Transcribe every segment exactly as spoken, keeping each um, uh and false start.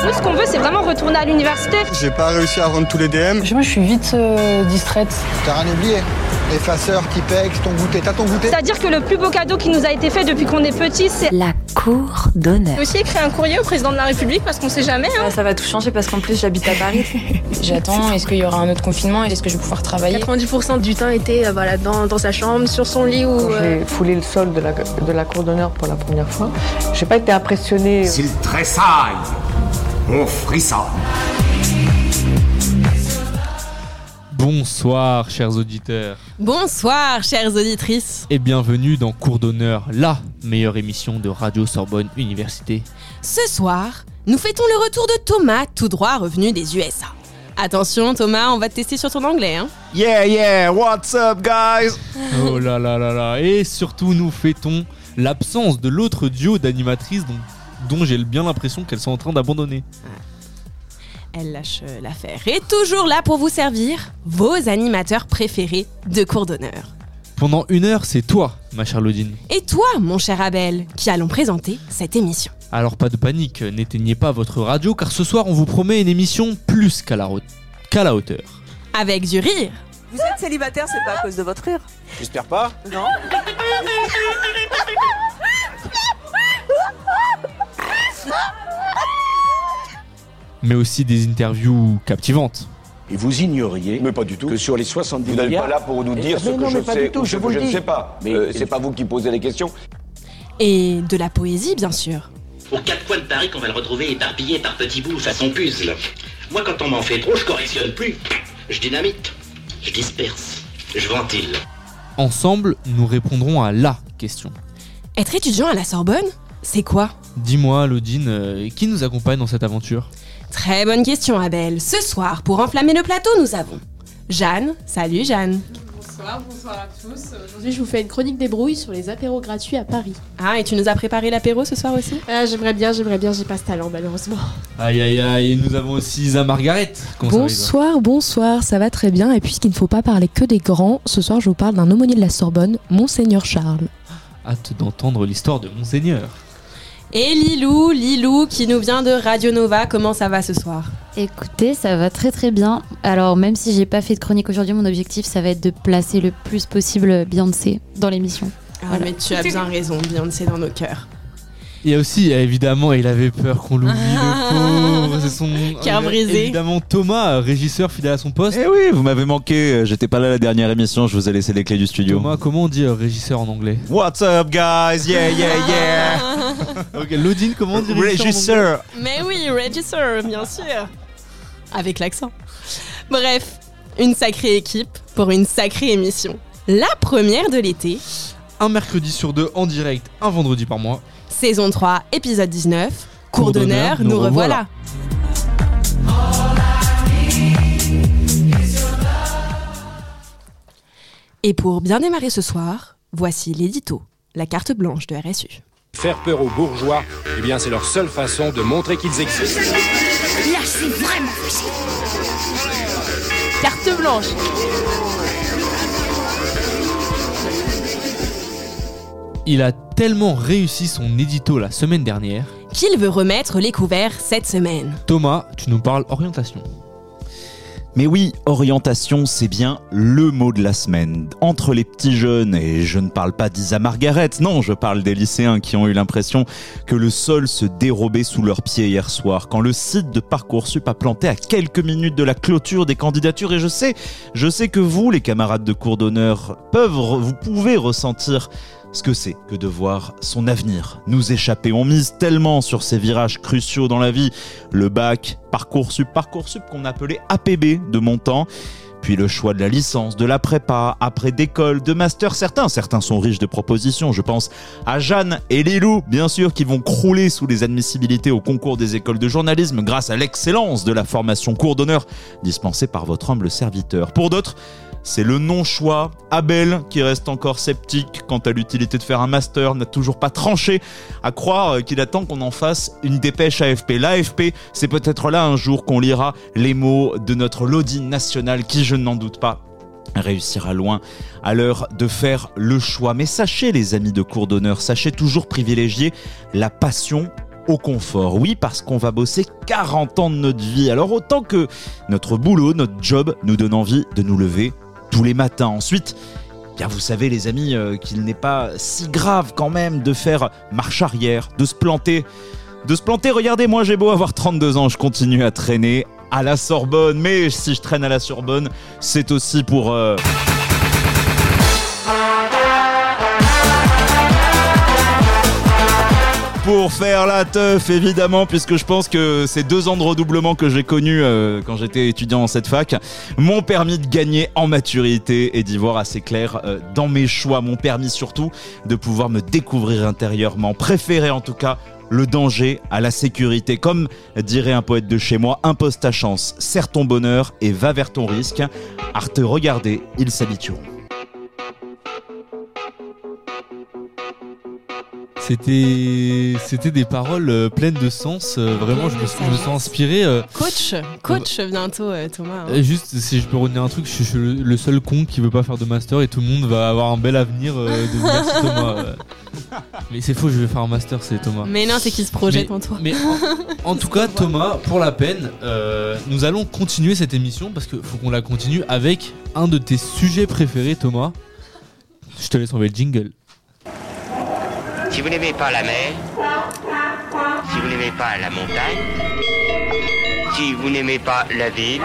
Nous, ce qu'on veut, c'est vraiment retourner à l'université. J'ai pas réussi à rendre tous les D M. Moi, je suis vite euh, distraite. T'as rien oublié? Effaceur, Tipex, ton goûter. T'as ton goûter? C'est-à-dire que le plus beau cadeau qui nous a été fait depuis qu'on est petit, c'est la cour d'honneur. J'ai aussi écrit un courrier au président de la République parce qu'on sait jamais. Hein. Ça va tout changer parce qu'en plus, j'habite à Paris. J'attends, est-ce qu'il y aura un autre confinement? Est-ce que je vais pouvoir travailler? quatre-vingt-dix pour cent du temps était euh, voilà, dans, dans sa chambre, sur son lit. Ou, Quand j'ai foulé le sol de la, de la cour d'honneur pour la première fois, j'ai pas été impressionnée. S'il tressaille, on frissonne. Bonsoir chers auditeurs. Bonsoir chères auditrices. Et bienvenue dans Cours d'honneur, la meilleure émission de Radio Sorbonne Université. Ce soir, nous fêtons le retour de Thomas, tout droit revenu des U S A. Attention Thomas, on va te tester sur ton anglais hein. Yeah yeah, what's up guys? Oh là là là là. Et surtout nous fêtons l'absence de l'autre duo d'animatrices dont, dont j'ai bien l'impression qu'elles sont en train d'abandonner. Elle lâche l'affaire et toujours là pour vous servir vos animateurs préférés de cours d'honneur. Pendant une heure, c'est toi, ma chère Lodine. Et toi, mon cher Abel, qui allons présenter cette émission. Alors pas de panique, n'éteignez pas votre radio car ce soir on vous promet une émission plus qu'à la, ro- qu'à la hauteur. Avec du rire. Vous êtes célibataire, c'est pas à cause de votre rire? J'espère pas. Non. Mais aussi des interviews captivantes. Et vous ignoriez, mais pas du tout, que sur les soixante-dix vous n'êtes milliards... pas là pour nous dire Et ce non, que je pas sais du tout, ou je ce vous que le le je dis. ne sais pas. Mais Euh, et- c'est pas vous qui posez les questions. Et de la poésie, bien sûr. Aux quatre coins de Paris qu'on va le retrouver éparpillé par petits bouts façon puzzle. Moi, quand on m'en fait trop, je correctionne plus. Je dynamite, je disperse, je ventile. Ensemble, nous répondrons à la question. Être étudiant à la Sorbonne, c'est quoi? Dis-moi, Lodine, euh, qui nous accompagne dans cette aventure? Très bonne question, Abel. Ce soir, pour enflammer le plateau, nous avons Jeanne. Salut, Jeanne. Bonsoir, bonsoir à tous. Aujourd'hui, je vous fais une chronique des brouilles sur les apéros gratuits à Paris. Ah, et tu nous as préparé l'apéro ce soir aussi? Ah, j'aimerais bien, j'aimerais bien, j'ai pas ce talent, malheureusement. Aïe aïe aïe, et nous avons aussi Isa Margaret. Comment ça va, Isa ? Bonsoir, bonsoir, ça va très bien. Et puisqu'il ne faut pas parler que des grands, ce soir je vous parle d'un aumônier de la Sorbonne, Monseigneur Charles. Hâte d'entendre l'histoire de Monseigneur. Et Lilou, Lilou qui nous vient de Radio Nova, comment ça va ce soir? Écoutez, ça va très très bien. Alors même si j'ai pas fait de chronique aujourd'hui, mon objectif ça va être de placer le plus possible Beyoncé dans l'émission. Ah Voilà. mais tu as bien raison, Beyoncé dans nos cœurs. Il y a aussi, évidemment, il avait peur qu'on l'oublie, le pauvre. C'est son Cœur brisé. Évidemment, Thomas, régisseur fidèle à son poste. Eh oui, vous m'avez manqué. J'étais pas là la dernière émission. Je vous ai laissé les clés du studio. Thomas, comment on dit euh, régisseur en anglais? What's up, guys? Yeah, yeah, yeah. Ok, Lodine, comment on dit Régisseur. Mais oui, Register, bien sûr. Avec l'accent. Bref, une sacrée équipe pour une sacrée émission. La première de l'été. Un mercredi sur deux en direct, un vendredi par mois. Saison trois, épisode dix-neuf. Cours, Cours d'honneur, d'honneur, nous nous revoilà. Et pour bien démarrer ce soir, voici l'édito, la carte blanche de R S U. Faire peur aux bourgeois, eh bien c'est leur seule façon de montrer qu'ils existent. Là, c'est vraiment facile. Carte blanche. Il a tellement réussi son édito la semaine dernière. Qu'il veut remettre les couverts cette semaine. Thomas, tu nous parles orientation. Mais oui, orientation, c'est bien le mot de la semaine. Entre les petits jeunes, et je ne parle pas d'Isa Margaret, non, je parle des lycéens qui ont eu l'impression que le sol se dérobait sous leurs pieds hier soir, quand le site de Parcoursup a planté à quelques minutes de la clôture des candidatures. Et je sais, je sais que vous, les camarades de cours d'honneur, peuvent, vous pouvez ressentir ce que c'est que de voir son avenir nous échapper. On mise tellement sur ces virages cruciaux dans la vie. Le bac, Parcoursup, Parcoursup qu'on appelait A P B de mon temps. Puis le choix de la licence, de la prépa, après d'école, de master. Certains, certains sont riches de propositions. Je pense à Jeanne et Lilou, bien sûr, qui vont crouler sous les admissibilités au concours des écoles de journalisme grâce à l'excellence de la formation cours d'honneur dispensée par votre humble serviteur. Pour d'autres, c'est le non-choix. Abel, qui reste encore sceptique quant à l'utilité de faire un master, n'a toujours pas tranché, à croire qu'il attend qu'on en fasse une dépêche A F P. L'A F P, c'est peut-être là un jour qu'on lira les mots de notre Lodine nationale, qui, je n'en doute pas, réussira loin à l'heure de faire le choix. Mais sachez, les amis de cours d'honneur, sachez toujours privilégier la passion au confort. Oui, parce qu'on va bosser quarante ans de notre vie. Alors autant que notre boulot, notre job nous donne envie de nous lever tous les matins. Ensuite, bien vous savez les amis, euh, qu'il n'est pas si grave quand même de faire marche arrière, de se planter. De se planter, regardez, moi j'ai beau avoir trente-deux ans, je continue à traîner à la Sorbonne. Mais si je traîne à la Sorbonne, c'est aussi pour... Euh... Pour faire la teuf, évidemment, puisque je pense que ces deux ans de redoublement que j'ai connus euh, quand j'étais étudiant en cette fac m'ont permis de gagner en maturité et d'y voir assez clair euh, dans mes choix. M'ont permis surtout de pouvoir me découvrir intérieurement, préférer en tout cas le danger à la sécurité. Comme dirait un poète de chez moi, impose ta chance, serre ton bonheur et va vers ton risque. À te regarder, ils s'habitueront. C'était, c'était des paroles euh, pleines de sens. Euh, vraiment, je me, je me sens inspiré. Euh, Coach, coach euh, bientôt, euh, Thomas. Hein. Euh, juste, si je peux retenir un truc, je suis le, le seul con qui veut pas faire de master et tout le monde va avoir un bel avenir. Euh, de merci Thomas. Euh. Mais c'est faux, je vais faire un master, c'est Thomas. Mais non, c'est qu'il se projette mais, en toi. Mais en, en tout cas, Thomas, pour la peine, euh, nous allons continuer cette émission parce qu'il faut qu'on la continue avec un de tes sujets préférés, Thomas. Je te laisse envoyer le jingle. Si vous n'aimez pas la mer, si vous n'aimez pas la montagne, si vous n'aimez pas la ville,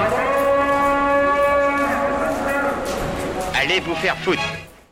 allez vous faire foutre.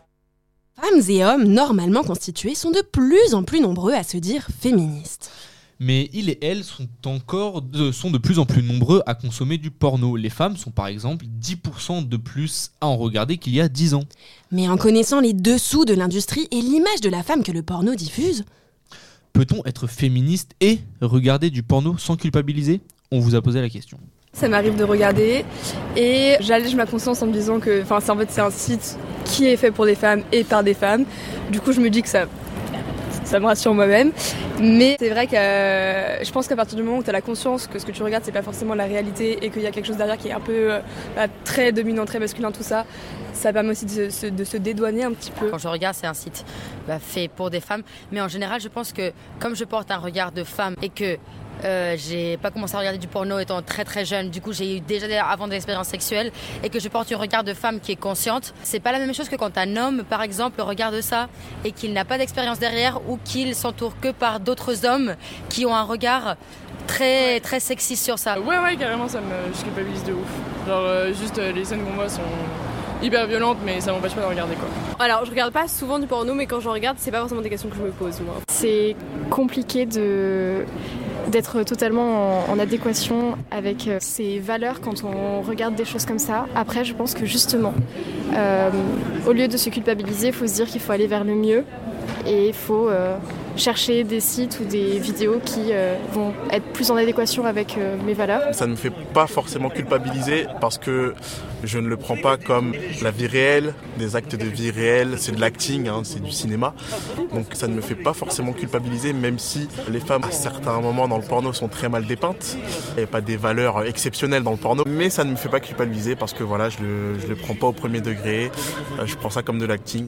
Femmes et hommes normalement constitués sont de plus en plus nombreux à se dire féministes. Mais ils et elles sont encore de, sont de plus en plus nombreux à consommer du porno. Les femmes sont par exemple dix pour cent de plus à en regarder qu'il y a dix ans. Mais en connaissant les dessous de l'industrie et l'image de la femme que le porno diffuse, peut-on être féministe et regarder du porno sans culpabiliser ? On vous a posé la question. Ça m'arrive de regarder et j'allège ma conscience en me disant que enfin, c'est, en fait, c'est un site qui est fait pour des femmes et par des femmes. Du coup, je me dis que ça... ça me rassure moi-même, mais c'est vrai que euh, je pense qu'à partir du moment où tu as la conscience que ce que tu regardes c'est pas forcément la réalité et qu'il y a quelque chose derrière qui est un peu euh, très dominant, très masculin, tout ça, ça permet aussi de se, de se dédouaner un petit peu. Quand je regarde, c'est un site bah, fait pour des femmes, mais en général je pense que comme je porte un regard de femme et que Euh, j'ai pas commencé à regarder du porno étant très très jeune, du coup j'ai eu déjà avant des expériences sexuelles et que je porte un regard de femme qui est consciente. C'est pas la même chose que quand un homme par exemple regarde ça et qu'il n'a pas d'expérience derrière ou qu'il s'entoure que par d'autres hommes qui ont un regard très très sexy sur ça. Ouais ouais carrément, ça me je culpabilise de ouf. Genre euh, juste euh, les scènes qu'on voit sont hyper violentes mais ça m'empêche pas de regarder quoi. Alors je regarde pas souvent du porno mais quand j'en regarde c'est pas forcément des questions que je me pose moi. C'est compliqué de d'être totalement en, en adéquation avec euh, ses valeurs quand on regarde des choses comme ça. Après je pense que justement euh, au lieu de se culpabiliser, il faut se dire qu'il faut aller vers le mieux et il faut euh, chercher des sites ou des vidéos qui euh, vont être plus en adéquation avec euh, mes valeurs. Ça ne me fait pas forcément culpabiliser parce que je ne le prends pas comme la vie réelle, des actes de vie réelle, c'est de l'acting, hein, c'est du cinéma. Donc ça ne me fait pas forcément culpabiliser, même si les femmes à certains moments dans le porno sont très mal dépeintes. Il n'y a pas des valeurs exceptionnelles dans le porno, mais ça ne me fait pas culpabiliser parce que voilà, je ne le, je le prends pas au premier degré, je prends ça comme de l'acting.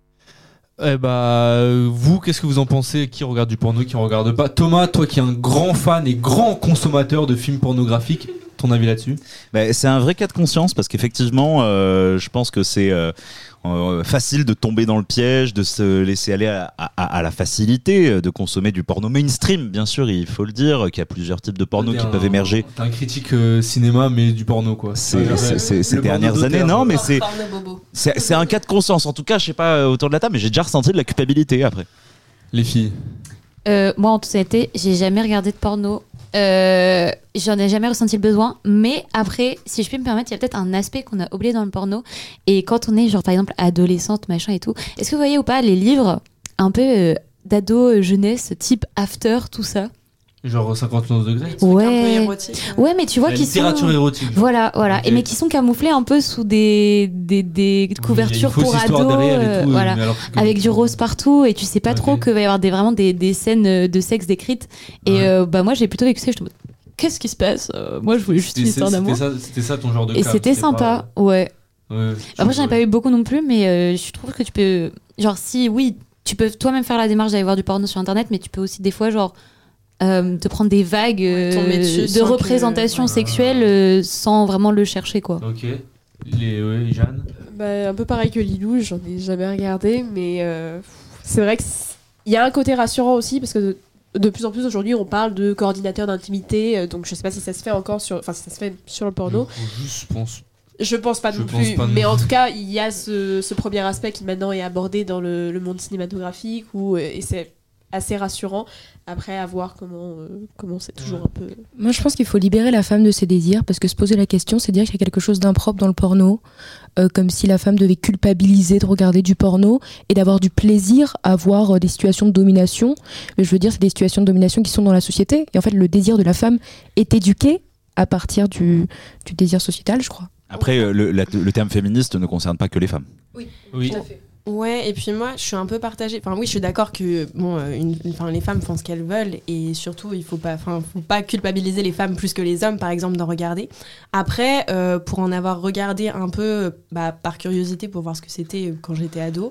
Eh bah, vous, qu'est-ce que vous en pensez ? Qui regarde du porno, qui en regarde pas ? Thomas, toi qui es un grand fan et grand consommateur de films pornographiques, ton avis là-dessus ? Bah, c'est un vrai cas de conscience parce qu'effectivement, euh, je pense que c'est euh, euh, facile de tomber dans le piège, de se laisser aller à, à, à la facilité de consommer du porno mainstream, bien sûr, il faut le dire, qu'il y a plusieurs types de porno t'es qui un, peuvent émerger. T'es un critique euh, cinéma, mais du porno, quoi. C'est, ouais, c'est, c'est, ces dernières années, non, mais c'est, c'est, c'est un cas de conscience. En tout cas, je sais pas autour de la table, mais j'ai déjà ressenti de la culpabilité après. Les filles. Euh, moi, en toute honnêteté, j'ai jamais regardé de porno. Euh, j'en ai jamais ressenti le besoin, mais après, si je puis me permettre, il y a peut-être un aspect qu'on a oublié dans le porno. Et quand on est, genre, par exemple, adolescente, machin et tout, est-ce que vous voyez ou pas les livres un peu euh, d'ado euh, jeunesse, type After, tout ça? Genre cinquante et onze degrés. Ouais. Un peu érotique. Ouais, mais tu vois la qui littérature sont érotique. voilà, voilà, Okay. et mais qui sont camouflés un peu sous des des, des couvertures oui, pour ados, euh, tout, voilà, que... avec du rose partout, et tu sais pas okay. trop qu'il va y avoir des vraiment des des scènes de sexe décrites. Et ouais. euh, bah moi j'ai plutôt vécu ça. Je me qu'est-ce qui se passe? euh, Moi je voulais juste une histoire d'amour. C'était ça, c'était ça ton genre de. Et cap, c'était sympa, pas... ouais. ouais bah moi j'en ai pas eu beaucoup non plus, mais euh, je trouve que tu peux, genre si oui, tu peux toi-même faire la démarche d'aller voir du porno sur internet, mais tu peux aussi des fois genre euh, te prendre des vagues euh, tomber dessus de sans que- représentation ouais. sexuelle euh, sans vraiment le chercher, quoi. Ok. Les, ouais, Jeanne. Bah, un peu pareil que Lilou, j'en ai jamais regardé, mais euh, c'est vrai qu'il y a un côté rassurant aussi, parce que de, de plus en plus aujourd'hui, on parle de coordinateur d'intimité, euh, donc je sais pas si ça se fait encore sur, enfin si ça se fait sur le porno. Je pense. Je pense pas Je non pense plus, pas non mais en plus. tout cas, il y a ce, ce premier aspect qui maintenant est abordé dans le, le monde cinématographique, où, euh, et c'est assez rassurant. Après, à voir comment, euh, comment c'est toujours un peu... Moi, je pense qu'il faut libérer la femme de ses désirs, parce que se poser la question, c'est dire qu'il y a quelque chose d'impropre dans le porno, euh, comme si la femme devait culpabiliser de regarder du porno et d'avoir du plaisir à voir euh, des situations de domination. Mais je veux dire, c'est des situations de domination qui sont dans la société. Et en fait, le désir de la femme est éduqué à partir du, du désir sociétal, je crois. Après, euh, le, la- le terme féministe ne concerne pas que les femmes. Oui, Oui. tout à fait. Ouais, et puis moi, je suis un peu partagée. Enfin, oui, je suis d'accord que bon, euh, une, une- enfin, les femmes font ce qu'elles veulent, et surtout, il faut pas, enfin, faut pas culpabiliser les femmes plus que les hommes, par exemple, d'en regarder. Après, euh, pour en avoir regardé un peu, bah, par curiosité, pour voir ce que c'était quand j'étais ado.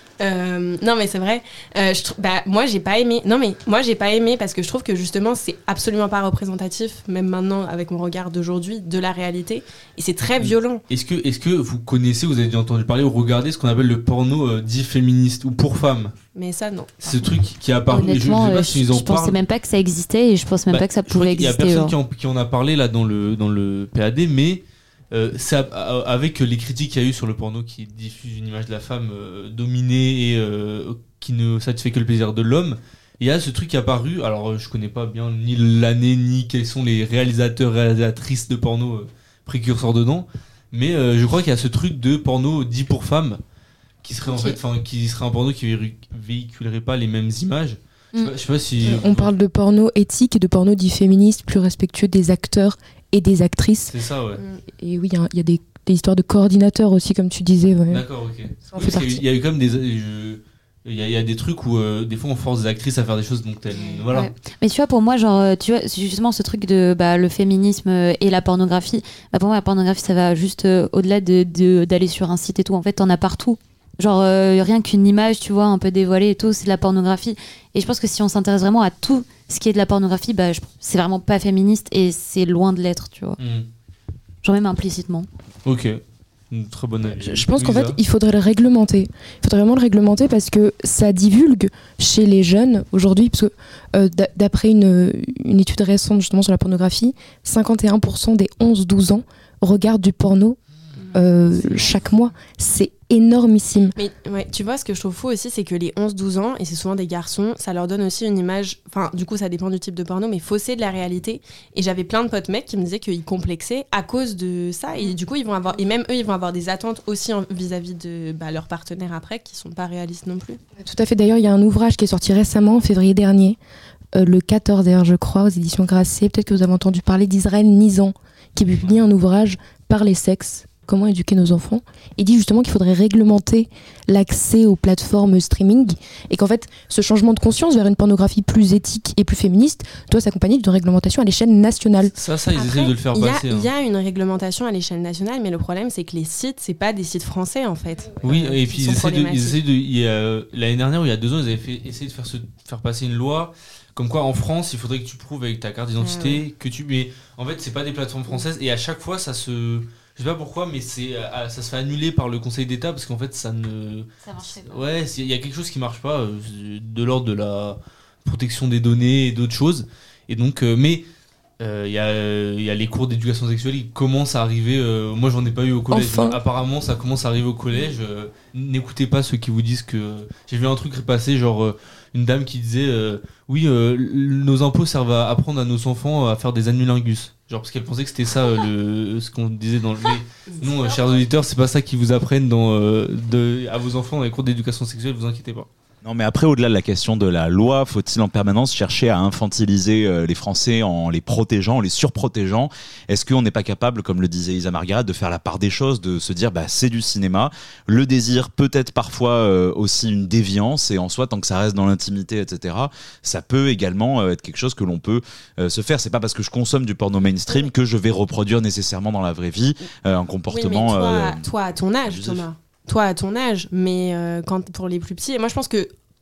Euh, non mais c'est vrai. Euh, je tr- bah, moi j'ai pas aimé. Non mais moi j'ai pas aimé parce que je trouve que justement c'est absolument pas représentatif, même maintenant avec mon regard d'aujourd'hui, de la réalité. Et c'est très violent. Est-ce que, est-ce que vous connaissez, vous avez déjà entendu parler ou regardé ce qu'on appelle le porno euh, dit féministe ou pour femmes? Mais ça non. Ce truc qui a apparu. Je, je sais Honnêtement, pas euh, s'ils je, en je pensais parlent. même pas que ça existait et je pense même Bah, pas que ça je crois pouvait qu'il y a exister. personne genre. qui en, qui en a parlé là dans le, dans le P A D, mais euh, ça, euh, avec les critiques qu'il y a eu sur le porno qui diffuse une image de la femme euh, dominée et euh, qui ne satisfait que le plaisir de l'homme, il y a ce truc qui est apparu. Alors euh, je connais pas bien ni l'année ni quels sont les réalisateurs, réalisatrices de porno euh, précurseurs dedans, mais euh, je crois qu'il y a ce truc de porno dit pour femmes qui serait en fait, enfin qui serait un porno qui véhic- véhiculerait pas les mêmes images. Je sais pas, je sais pas si On parle de porno éthique et de porno dit féministe, plus respectueux des acteurs et des actrices. c'est ça, ouais. Et oui, il y a- il y a, des, des histoires de coordinateurs aussi, comme tu disais. Ouais. D'accord, ok. Ça en Oui, fait parce qu'il y a eu- partie. il y a eu quand même des. je- Il y, a- il y a des trucs où euh, des fois on force des actrices à faire des choses dont elles. Voilà. Ouais. Mais tu vois, pour moi, genre, euh, tu vois, c'est justement ce truc de bah, le féminisme euh, et la pornographie. Bah, pour moi, la pornographie, ça va juste euh, au-delà de, de- d'aller sur un site et tout. En fait, t'en as partout. Genre, euh, rien qu'une image, tu vois, un peu dévoilée et tout, c'est de la pornographie. Et je pense que si on s'intéresse vraiment à tout ce qui est de la pornographie, bah, je- c'est vraiment pas féministe et c'est loin de l'être, tu vois. Mhm. Genre, même implicitement. Ok. Une très bonne avis. Je, je pense qu'en Louisa. fait, il faudrait le réglementer. Il faudrait vraiment le réglementer parce que ça divulgue chez les jeunes aujourd'hui. Parce que euh, d'a- d'après une, une étude récente justement sur la pornographie, cinquante et un pour cent des onze douze ans regardent du porno euh, chaque mois. C'est énormissime. Mais ouais, tu vois, ce que je trouve fou aussi, c'est que les onze douze ans, et c'est souvent des garçons, ça leur donne aussi une image, enfin, du coup, ça dépend du type de porno, mais faussée de la réalité. Et j'avais plein de potes mecs qui me disaient qu'ils complexaient à cause de ça. Et du coup, ils vont avoir, et même eux, ils vont avoir des attentes aussi en- vis-à-vis de bah, leurs partenaires après, qui sont pas réalistes non plus. Tout à fait. D'ailleurs, il y a un ouvrage qui est sorti récemment, en février dernier, euh, le quatorze d'ailleurs, je crois, aux éditions Grasset. Peut-être que vous avez entendu parler d'Israël Nizan, qui publie un ouvrage par les sexes. Comment éduquer nos enfants. Il dit justement qu'il faudrait réglementer l'accès aux plateformes streaming et qu'en fait, ce changement de conscience vers une pornographie plus éthique et plus féministe doit s'accompagner d'une réglementation à l'échelle nationale. Ça, ça, ils Après, essaient de le faire il y a- passer. Il y hein. a une réglementation à l'échelle nationale, mais le problème, c'est que les sites, c'est pas des sites français, en fait. Oui, Euh, et qui puis sont ils essaient de, ils problématiques. essaient de, il y a- l'année dernière ou il y a deux ans, ils avaient fait, essayé de faire, se, faire passer une loi comme quoi en France, il faudrait que tu prouves avec ta carte d'identité Ah ouais. que tu. Mais en fait, c'est pas des plateformes françaises et à chaque fois, ça se. Je sais pas pourquoi, mais c'est, euh, ça se fait annuler par le Conseil d'État parce qu'en fait, ça ne. Ça marcherait pas. Ouais, c'est- il y a quelque chose qui marche pas, euh, de l'ordre de la protection des données et d'autres choses. Et donc, euh, mais. euh, Il y, a, euh, il y a les cours d'éducation sexuelle qui commencent à arriver. euh, moi, j'en ai pas eu au collège. Enfin. mais apparemment, ça commence à arriver au collège. euh, N'écoutez pas ceux qui vous disent que. J'ai vu un truc passer, genre euh, une dame qui disait euh, oui, euh, l- nos impôts servent à apprendre à nos enfants à faire des annulingus. Genre parce qu'elle pensait que c'était ça euh, le, ce qu'on disait dans le. Mais non, euh, chers auditeurs, c'est pas ça qu'ils vous apprennent dans, euh, de, à vos enfants dans les cours d'éducation sexuelle. Vous inquiétez pas. Non, mais après, au-delà de la question de la loi, faut-il en permanence chercher à infantiliser euh, les Français en les protégeant, en les surprotégeant? Est-ce qu'on n'est pas capable, comme le disait Isa Margaret, de faire la part des choses, de se dire, bah, c'est du cinéma, le désir peut être parfois euh, aussi une déviance, et en soi, tant que ça reste dans l'intimité, et cetera, ça peut également euh, être quelque chose que l'on peut euh, se faire. C'est pas parce que je consomme du porno mainstream que je vais reproduire nécessairement dans la vraie vie euh, un comportement. Oui, mais toi, euh, toi, à ton âge, abusif. Thomas. Toi, à ton âge, mais euh, quand pour les plus petits, et moi je pense que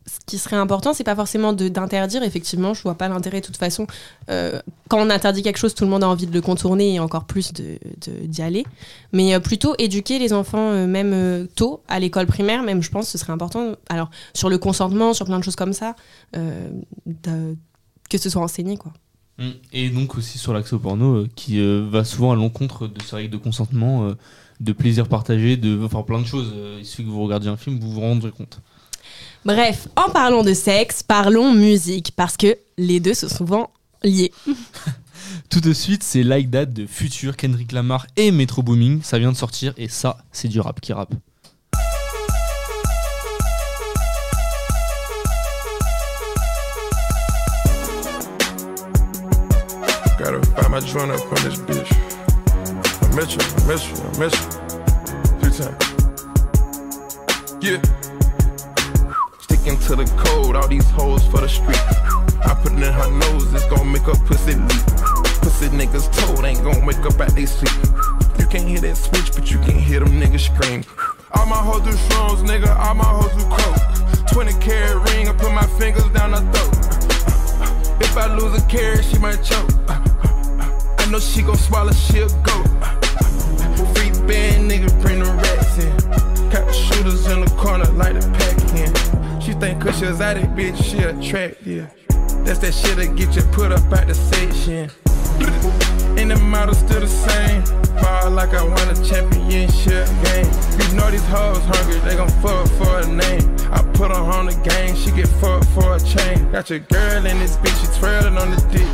ce qui serait important, c'est pas forcément de, d'interdire. Effectivement, je vois pas l'intérêt de toute façon. Euh, quand on interdit quelque chose, tout le monde a envie de le contourner et encore plus de, de, d'y aller. Mais euh, plutôt éduquer les enfants, euh, même euh, tôt, à l'école primaire, même, je pense que ce serait important. Alors, sur le consentement, sur plein de choses comme ça, euh, de, que ce soit enseigné, quoi. Et donc aussi sur l'accès au porno, euh, qui euh, va souvent à l'encontre de ces règles de consentement, euh, de plaisir partagé, de enfin, plein de choses. Euh, il suffit que vous regardiez un film, vous vous rendrez compte. Bref, en parlant de sexe, parlons musique, parce que les deux sont souvent liés. Tout de suite, c'est Like That de Future, Kendrick Lamar et Metro Boomin. Ça vient de sortir et ça, c'est du rap qui rappe. Gotta find my joint up on this bitch. I miss you, I miss you, I miss you. Few times. Yeah. Sticking to the code, all these hoes for the street. I put it in her nose, it's gon' make her pussy leak. Pussy niggas told ain't gon' wake up at they sleep. You can't hear that switch, but you can hear them niggas scream. All my hoes do shrooms, nigga, all my hoes do coke. twenty carat ring, I put my fingers down her throat. If I lose a carrot, she might choke. I know she gon' swallow, she'll go. Free band, nigga, bring the rats in. Got the shooters in the corner like the pack-in. She think cause she's out that bitch, she attractive. That's that shit that get you put up at the section. And the model still the same. Ball like I won a championship game. You know these hoes hungry, they gon' fuck for a name. I put her on the game, she get fucked for a chain. Got your girl in this bitch, she twirling on the dick.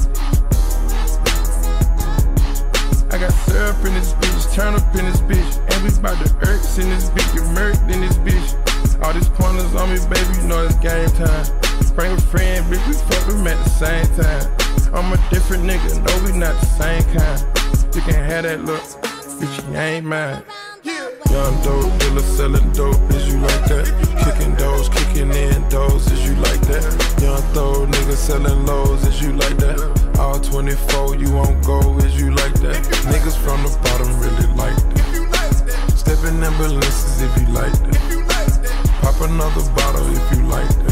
I got syrup in this bitch, turn up in this bitch. And we bout to irks in this bitch, get murked in this bitch. All these pointers on me, baby, you know it's game time. Bring a friend, bitch, we fuck them at the same time. I'm a different nigga, no, we not the same kind. You can have that look, bitch, you ain't mine. Young dope dealer selling dope, is you like that? Kicking doors, kicking in doors, is you like that? Young throw nigga selling lows, is you like that? All twenty-four, you won't go, is you like that? Niggas from the bottom really like that. Stepping ambulances if you like that. Pop another bottle if you like that.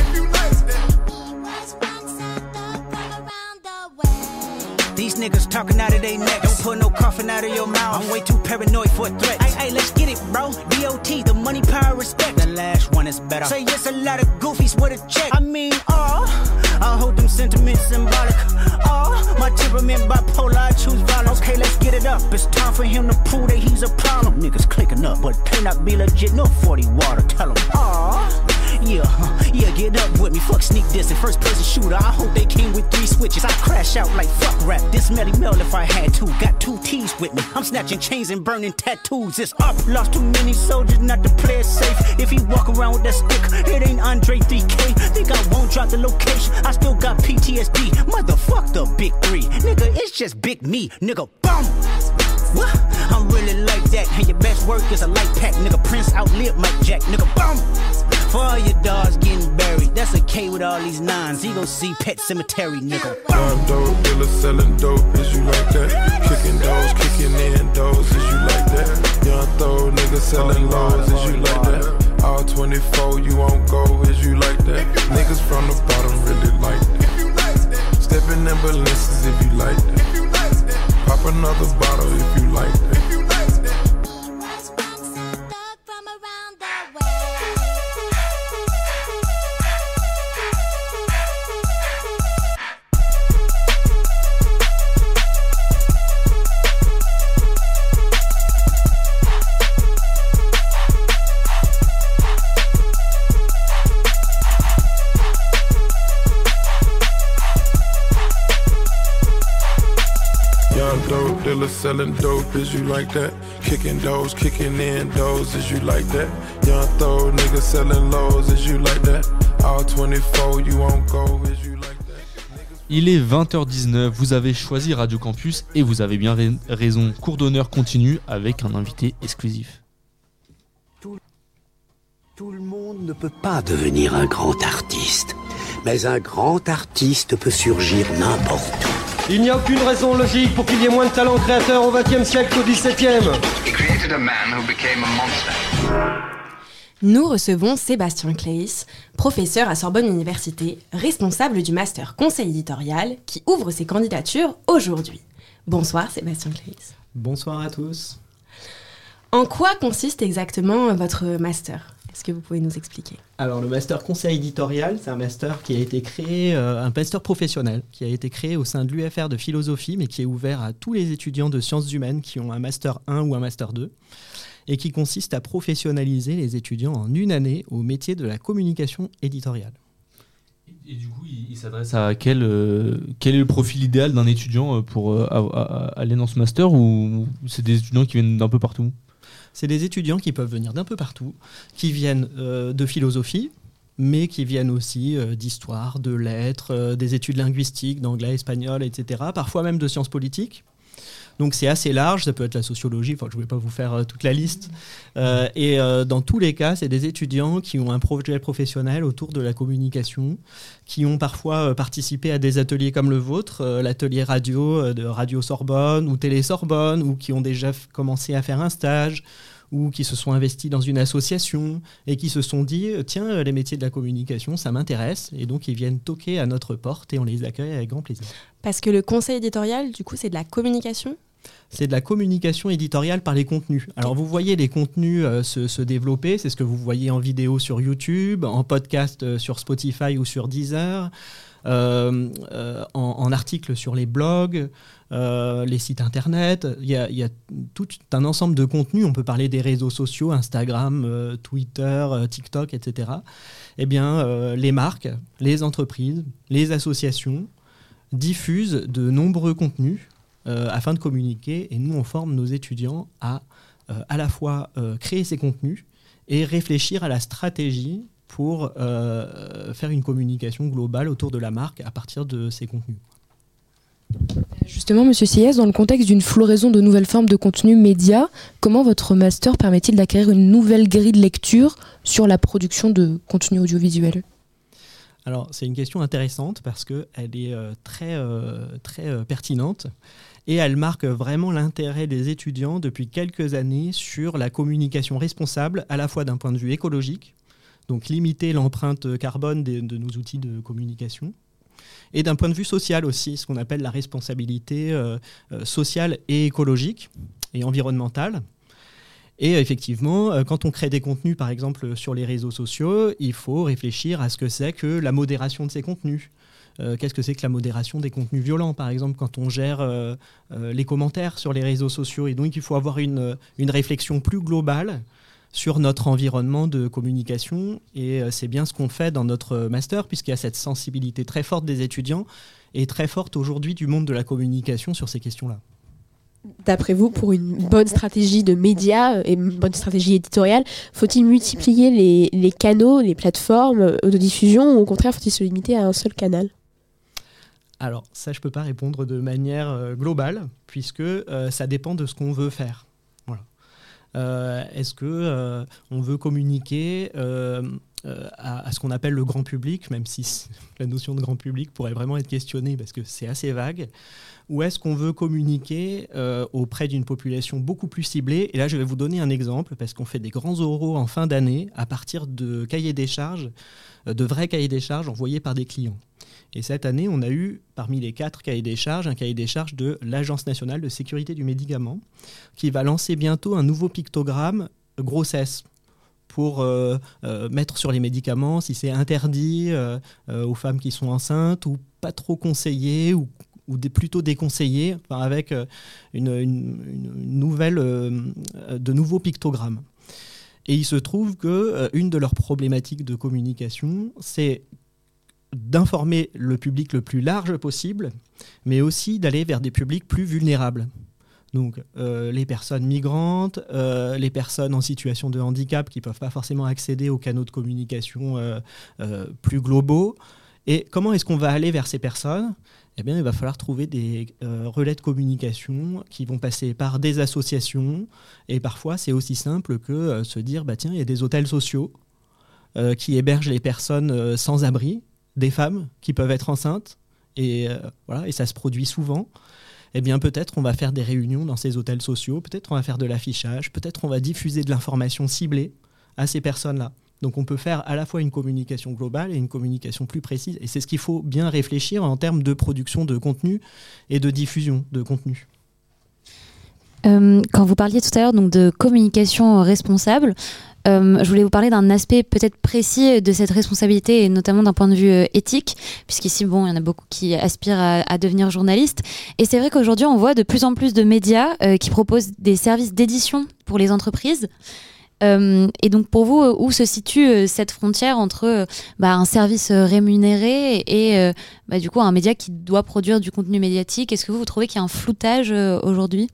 These niggas talking out of their neck. Don't put no coffin out of your mouth. I'm way too paranoid for a threat. Hey, hey, let's get it, bro. D O T, the money, power, respect. The last one is better. Say yes, a lot of goofies with a check. I mean, oh, I hold them sentiments symbolic. Oh, my temperament bipolar, I choose violence. Okay, let's get it up. It's time for him to prove that he's a problem. Niggas clicking up, but cannot be legit. No forty water, tell him. Oh. Yeah, huh, yeah, get up with me. Fuck sneak diss and first person shooter. I hope they came with three switches. I crash out like fuck rap. This Melly Mel if I had to. Got two T's with me. I'm snatching chains and burning tattoos. It's up. Lost too many soldiers not to play it safe. If he walk around with that stick, it ain't Andre three K. Think I won't drop the location. I still got P T S D. Motherfuck the big three. Nigga, it's just big me. Nigga, boom. What? I'm really like that. And your best work is a light pack. Nigga, Prince outlived Mike Jack. Nigga, boom. For all your dogs getting buried, that's a K with all these nines. He gon' see Pet Cemetery, nigga. Young dope dealer selling dope, is you like that? Kicking doors, kicking in doors, is you like that? Young throw nigga selling lows, is you like that? All twenty-four, you won't go, is you like that? Niggas from the bottom really like that. Stepping ambulances if you like that. Pop another bottle if you like that. Dealer selling dope, is you like that? Kicking doors, kicking in doors, is you like that? Young throw nigga selling lows, is you like that? All twenty-four, you won't go, is you like that? Il est vingt heures dix-neuf, vous avez choisi Radio Campus et vous avez bien raison. Cours d'honneur continue avec un invité exclusif. Tout, tout le monde ne peut pas devenir un grand artiste, mais un grand artiste peut surgir n'importe où. Il n'y a aucune raison logique pour qu'il y ait moins de talents créateurs au vingtième siècle qu'au dix-septième. Nous recevons Sébastien Claes, professeur à Sorbonne Université, responsable du master conseil éditorial qui ouvre ses candidatures aujourd'hui. Bonsoir Sébastien Claes. Bonsoir à tous. En quoi consiste exactement votre master ? Est-ce que vous pouvez nous expliquer ? Alors le master conseil éditorial, c'est un master qui a été créé, euh, un master professionnel, qui a été créé au sein de l'U F R de philosophie, mais qui est ouvert à tous les étudiants de sciences humaines qui ont un master un ou un master deux, et qui consiste à professionnaliser les étudiants en une année au métier de la communication éditoriale. Et, et du coup, il, il s'adresse à quel, euh, quel est le profil idéal d'un étudiant pour euh, à, à, aller dans ce master, ou c'est des étudiants qui viennent d'un peu partout ? C'est des étudiants qui peuvent venir d'un peu partout, qui viennent euh, de philosophie, mais qui viennent aussi euh, d'histoire, de lettres, euh, des études linguistiques, d'anglais, espagnol, et cetera, parfois même de sciences politiques. Donc c'est assez large, ça peut être la sociologie, enfin, je ne vais pas vous faire euh, toute la liste. Euh, et euh, dans tous les cas, c'est des étudiants qui ont un projet professionnel autour de la communication, qui ont parfois euh, participé à des ateliers comme le vôtre, euh, l'atelier radio euh, de Radio Sorbonne ou Télé Sorbonne, ou qui ont déjà f- commencé à faire un stage, ou qui se sont investis dans une association et qui se sont dit « Tiens, les métiers de la communication, ça m'intéresse ». Et donc, ils viennent toquer à notre porte et on les accueille avec grand plaisir. Parce que le conseil éditorial, du coup, c'est de la communication ? C'est de la communication éditoriale par les contenus. Alors, vous voyez les contenus euh, se, se développer. C'est ce que vous voyez en vidéo sur YouTube, en podcast euh, sur Spotify ou sur Deezer, euh, euh, en, en articles sur les blogs, euh, les sites internet. Il y a, il y a tout un ensemble de contenus. On peut parler des réseaux sociaux, Instagram, euh, Twitter, euh, TikTok, et cetera. Eh bien, euh, les marques, les entreprises, les associations diffusent de nombreux contenus Euh, afin de communiquer, et nous on forme nos étudiants à euh, à la fois euh, créer ces contenus et réfléchir à la stratégie pour euh, faire une communication globale autour de la marque à partir de ces contenus. Justement, Monsieur Sieyès, dans le contexte d'une floraison de nouvelles formes de contenus médias, comment votre master permet-il d'acquérir une nouvelle grille de lecture sur la production de contenus audiovisuels ? Alors, c'est une question intéressante parce qu'elle est euh, très, euh, très euh, pertinente et elle marque vraiment l'intérêt des étudiants depuis quelques années sur la communication responsable, à la fois d'un point de vue écologique, donc limiter l'empreinte carbone de, de nos outils de communication, et d'un point de vue social aussi, ce qu'on appelle la responsabilité euh, euh, sociale et écologique et environnementale. Et effectivement, quand on crée des contenus, par exemple, sur les réseaux sociaux, il faut réfléchir à ce que c'est que la modération de ces contenus. Euh, qu'est-ce que c'est que la modération des contenus violents, par exemple, quand on gère euh, euh, les commentaires sur les réseaux sociaux. Et donc, il faut avoir une, une réflexion plus globale sur notre environnement de communication. Et euh, c'est bien ce qu'on fait dans notre master, puisqu'il y a cette sensibilité très forte des étudiants et très forte aujourd'hui du monde de la communication sur ces questions-là. D'après vous, pour une bonne stratégie de médias et une bonne stratégie éditoriale, faut-il multiplier les, les canaux, les plateformes de diffusion, ou au contraire, faut-il se limiter à un seul canal ? Alors, ça, je ne peux pas répondre de manière euh, globale, puisque euh, ça dépend de ce qu'on veut faire. Voilà. Euh, est-ce qu'on euh, veut communiquer euh, euh, à, à ce qu'on appelle le grand public, même si la notion de grand public pourrait vraiment être questionnée, parce que c'est assez vague, ou est-ce qu'on veut communiquer euh, auprès d'une population beaucoup plus ciblée ? Et là, je vais vous donner un exemple, parce qu'on fait des grands oraux en fin d'année à partir de cahiers des charges, euh, de vrais cahiers des charges envoyés par des clients. Et cette année, on a eu, parmi les quatre cahiers des charges, un cahier des charges de l'Agence nationale de sécurité du médicament, qui va lancer bientôt un nouveau pictogramme grossesse, pour euh, euh, mettre sur les médicaments si c'est interdit euh, euh, aux femmes qui sont enceintes, ou pas trop conseillé, ou ou des, plutôt déconseillés, enfin avec euh, une, une, une nouvelle, euh, de nouveaux pictogrammes. Et il se trouve qu'une euh, de leurs problématiques de communication, c'est d'informer le public le plus large possible, mais aussi d'aller vers des publics plus vulnérables. Donc euh, les personnes migrantes, euh, les personnes en situation de handicap qui ne peuvent pas forcément accéder aux canaux de communication euh, euh, plus globaux. Et comment est-ce qu'on va aller vers ces personnes ? Eh bien, il va falloir trouver des euh, relais de communication qui vont passer par des associations. Et parfois, c'est aussi simple que euh, se dire, bah, tiens, il y a des hôtels sociaux euh, qui hébergent les personnes euh, sans abri, des femmes qui peuvent être enceintes. Et, euh, voilà, et ça se produit souvent. Eh bien, peut-être on va faire des réunions dans ces hôtels sociaux, peut-être on va faire de l'affichage, peut-être on va diffuser de l'information ciblée à ces personnes-là. Donc on peut faire à la fois une communication globale et une communication plus précise. Et c'est ce qu'il faut bien réfléchir en termes de production de contenu et de diffusion de contenu. Euh, quand vous parliez tout à l'heure donc, de communication responsable, euh, je voulais vous parler d'un aspect peut-être précis de cette responsabilité, et notamment d'un point de vue euh, éthique, puisqu'ici, bon, il y en a beaucoup qui aspirent à, à devenir journalistes. Et c'est vrai qu'aujourd'hui, on voit de plus en plus de médias euh, qui proposent des services d'édition pour les entreprises. Euh, et donc pour vous, où se situe euh, cette frontière entre euh, bah, un service euh, rémunéré et euh, bah, du coup un média qui doit produire du contenu médiatique? Est-ce que vous, vous trouvez qu'il y a un floutage euh, aujourd'hui?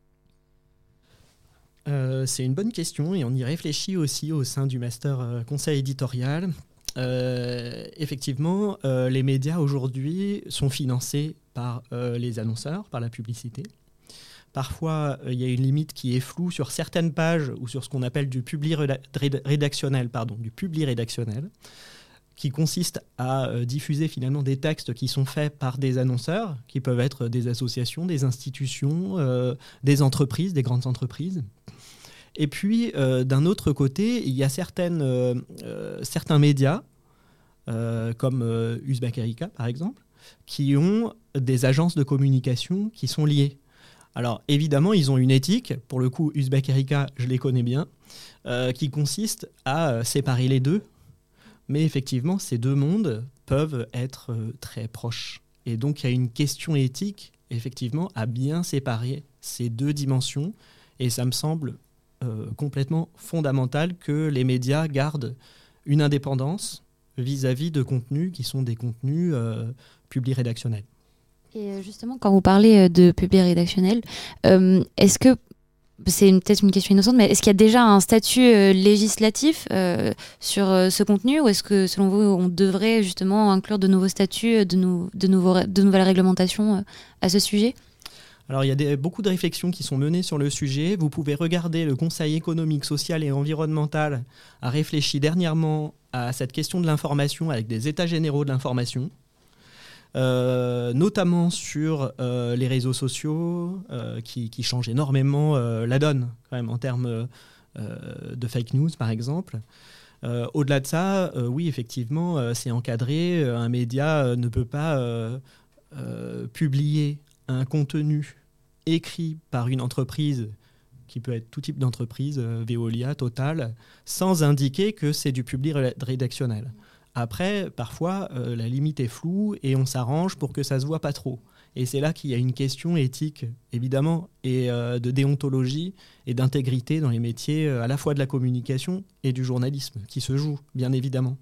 Euh, c'est une bonne question et on y réfléchit aussi au sein du master euh, conseil éditorial. Euh, effectivement, euh, les médias aujourd'hui sont financés par euh, les annonceurs, par la publicité. Parfois, il euh, y a une limite qui est floue sur certaines pages ou sur ce qu'on appelle du publi rédactionnel, pardon, du publi rédactionnel, qui consiste à euh, diffuser finalement des textes qui sont faits par des annonceurs, qui peuvent être des associations, des institutions, euh, des entreprises, des grandes entreprises. Et puis, euh, d'un autre côté, il y a certaines, euh, euh, certains médias, euh, comme euh, Uzbek Erika par exemple, qui ont des agences de communication qui sont liées. Alors évidemment, ils ont une éthique, pour le coup, Uzbek Erika, je les connais bien, euh, qui consiste à euh, séparer les deux. Mais effectivement, ces deux mondes peuvent être euh, très proches. Et donc, il y a une question éthique, effectivement, à bien séparer ces deux dimensions. Et ça me semble euh, complètement fondamental que les médias gardent une indépendance vis-à-vis de contenus qui sont des contenus euh, publi-rédactionnels. Et justement, quand vous parlez de public rédactionnel, euh, est-ce que, c'est une, peut-être une question innocente, mais est-ce qu'il y a déjà un statut euh, législatif euh, sur euh, ce contenu, ou est-ce que, selon vous, on devrait justement inclure de nouveaux statuts, de, nou- de, nouveaux, de nouvelles réglementations euh, à ce sujet ? Alors, il y a des, beaucoup de réflexions qui sont menées sur le sujet. Vous pouvez regarder le Conseil économique, social et environnemental a réfléchi dernièrement à cette question de l'information avec des états généraux de l'information. Euh, notamment sur euh, les réseaux sociaux euh, qui, qui changent énormément euh, la donne quand même en termes euh, de fake news par exemple. Euh, au-delà de ça, euh, oui effectivement euh, c'est encadré. Un média euh, ne peut pas euh, euh, publier un contenu écrit par une entreprise qui peut être tout type d'entreprise, euh, Veolia, Total, sans indiquer que c'est du public rédactionnel. Après, parfois, euh, la limite est floue et on s'arrange pour que ça ne se voit pas trop. Et c'est là qu'il y a une question éthique, évidemment, et euh, de déontologie et d'intégrité dans les métiers euh, à la fois de la communication et du journalisme qui se joue, bien évidemment.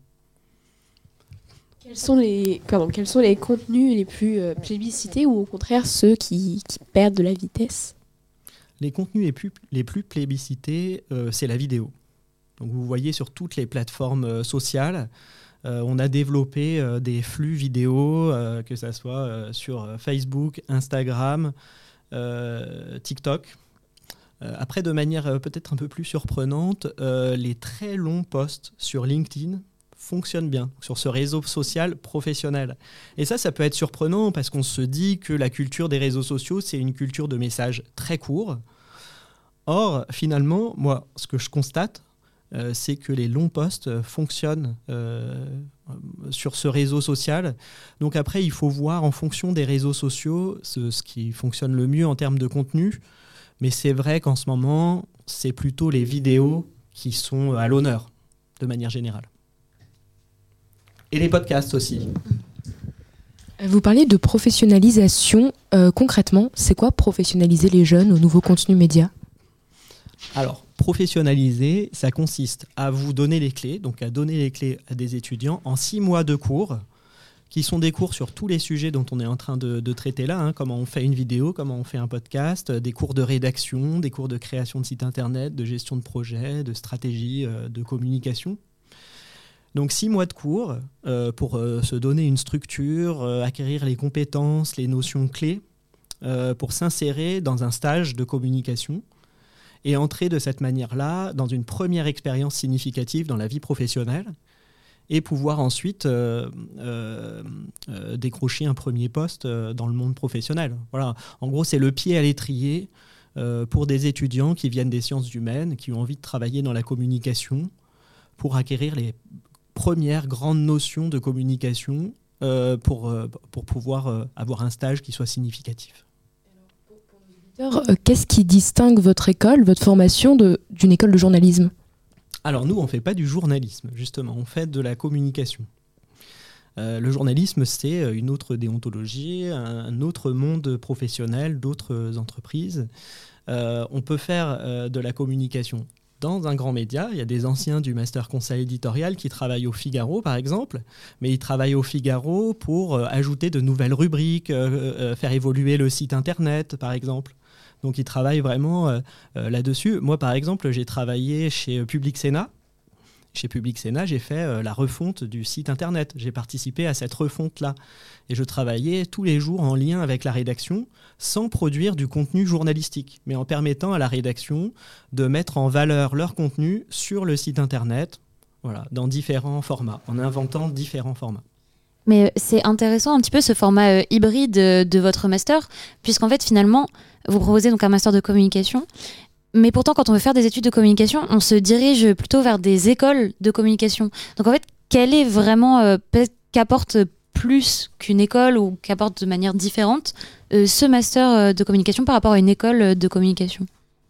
Quels sont les, pardon, quels sont les contenus les plus euh, plébiscités ou au contraire ceux qui, qui perdent de la vitesse ? Les contenus les plus, les plus plébiscités, euh, c'est la vidéo. Donc vous voyez sur toutes les plateformes euh, sociales, Euh, on a développé euh, des flux vidéo, euh, que ce soit euh, sur Facebook, Instagram, euh, TikTok. Euh, après, de manière euh, peut-être un peu plus surprenante, euh, les très longs posts sur LinkedIn fonctionnent bien, sur ce réseau social professionnel. Et ça, ça peut être surprenant parce qu'on se dit que la culture des réseaux sociaux, c'est une culture de messages très courts. Or, finalement, moi, ce que je constate, Euh, c'est que les longs posts euh, fonctionnent euh, sur ce réseau social. Donc après, il faut voir en fonction des réseaux sociaux ce, ce qui fonctionne le mieux en termes de contenu. Mais c'est vrai qu'en ce moment, c'est plutôt les vidéos qui sont à l'honneur, de manière générale. Et les podcasts aussi. Vous parlez de professionnalisation. Euh, concrètement, c'est quoi professionnaliser les jeunes aux nouveaux contenus médias ? Alors, professionnaliser, ça consiste à vous donner les clés, donc à donner les clés à des étudiants en six mois de cours, qui sont des cours sur tous les sujets dont on est en train de, de traiter là, hein, comment on fait une vidéo, comment on fait un podcast, des cours de rédaction, des cours de création de site internet, de gestion de projet, de stratégie, euh, de communication. Donc six mois de cours euh, pour euh, se donner une structure, euh, acquérir les compétences, les notions clés, euh, pour s'insérer dans un stage de communication et entrer de cette manière-là dans une première expérience significative dans la vie professionnelle et pouvoir ensuite euh, euh, euh, décrocher un premier poste euh, dans le monde professionnel. Voilà. En gros, c'est le pied à l'étrier euh, pour des étudiants qui viennent des sciences humaines, qui ont envie de travailler dans la communication pour acquérir les premières grandes notions de communication euh, pour, euh, pour pouvoir euh, avoir un stage qui soit significatif. Euh, Qu'est-ce qui distingue votre école, votre formation de, d'une école de journalisme ? Alors nous, on ne fait pas du journalisme, justement, on fait de la communication. Euh, le journalisme, c'est une autre déontologie, un autre monde professionnel, d'autres entreprises. Euh, on peut faire euh, de la communication dans un grand média. Il y a des anciens du master conseil éditorial qui travaillent au Figaro, par exemple, mais ils travaillent au Figaro pour euh, ajouter de nouvelles rubriques, euh, euh, faire évoluer le site internet, par exemple. Donc ils travaillent vraiment euh, euh, là-dessus. Moi, par exemple, j'ai travaillé chez Public Sénat. Chez Public Sénat, j'ai fait euh, la refonte du site internet. J'ai participé à cette refonte-là. Et je travaillais tous les jours en lien avec la rédaction, sans produire du contenu journalistique, mais en permettant à la rédaction de mettre en valeur leur contenu sur le site internet, voilà, dans différents formats, en inventant différents formats. Mais c'est intéressant un petit peu ce format euh, hybride euh, de votre master, puisqu'en fait finalement, vous proposez donc un master de communication. Mais pourtant, quand on veut faire des études de communication, on se dirige plutôt vers des écoles de communication. Donc en fait, quel est vraiment, euh, qu'apporte plus qu'une école ou qu'apporte de manière différente euh, ce master euh, de communication par rapport à une école de communication ?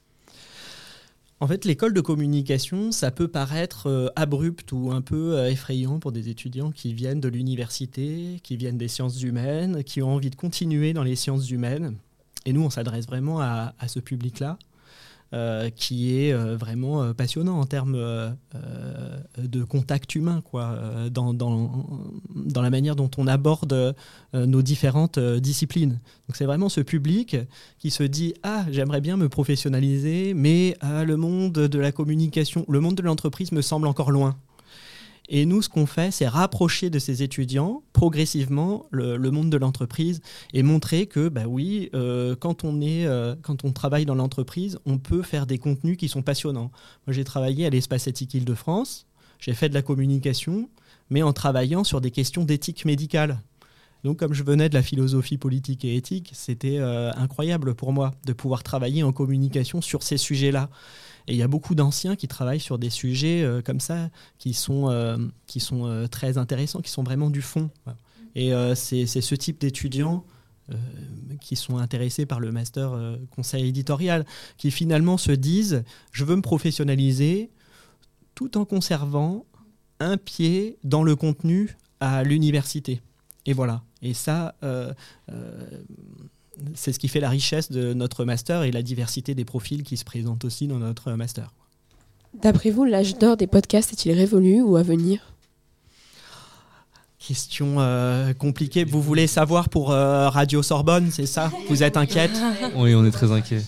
En fait, l'école de communication, ça peut paraître euh, abrupt ou un peu euh, effrayant pour des étudiants qui viennent de l'université, qui viennent des sciences humaines, qui ont envie de continuer dans les sciences humaines. Et nous, on s'adresse vraiment à, à ce public-là. Euh, qui est euh, vraiment euh, passionnant en termes euh, euh, de contact humain, quoi, euh, dans, dans, dans la manière dont on aborde euh, nos différentes euh, disciplines. Donc c'est vraiment ce public qui se dit « Ah, j'aimerais bien me professionnaliser, mais ah, le monde de la communication, le monde de l'entreprise me semble encore loin. » Et nous, ce qu'on fait, c'est rapprocher de ces étudiants progressivement le, le monde de l'entreprise et montrer que, bah oui, euh, quand on est, euh, quand on travaille dans l'entreprise, on peut faire des contenus qui sont passionnants. Moi, j'ai travaillé à l'Espace Éthique Île-de-France, j'ai fait de la communication, mais en travaillant sur des questions d'éthique médicale. Donc, comme je venais de la philosophie politique et éthique, c'était euh, incroyable pour moi de pouvoir travailler en communication sur ces sujets-là. Et il y a beaucoup d'anciens qui travaillent sur des sujets euh, comme ça, qui sont, euh, qui sont euh, très intéressants, qui sont vraiment du fond. Et euh, c'est, c'est ce type d'étudiants euh, qui sont intéressés par le master euh, conseil éditorial, qui finalement se disent « je veux me professionnaliser tout en conservant un pied dans le contenu à l'université ». Et voilà. Et ça... Euh, euh, c'est ce qui fait la richesse de notre master et la diversité des profils qui se présentent aussi dans notre master. D'après vous, l'âge d'or des podcasts est-il révolu ou à venir ? Question euh, compliquée. Vous voulez savoir pour euh, Radio Sorbonne, c'est ça ? Vous êtes inquiète ? Oui, on est très inquiets.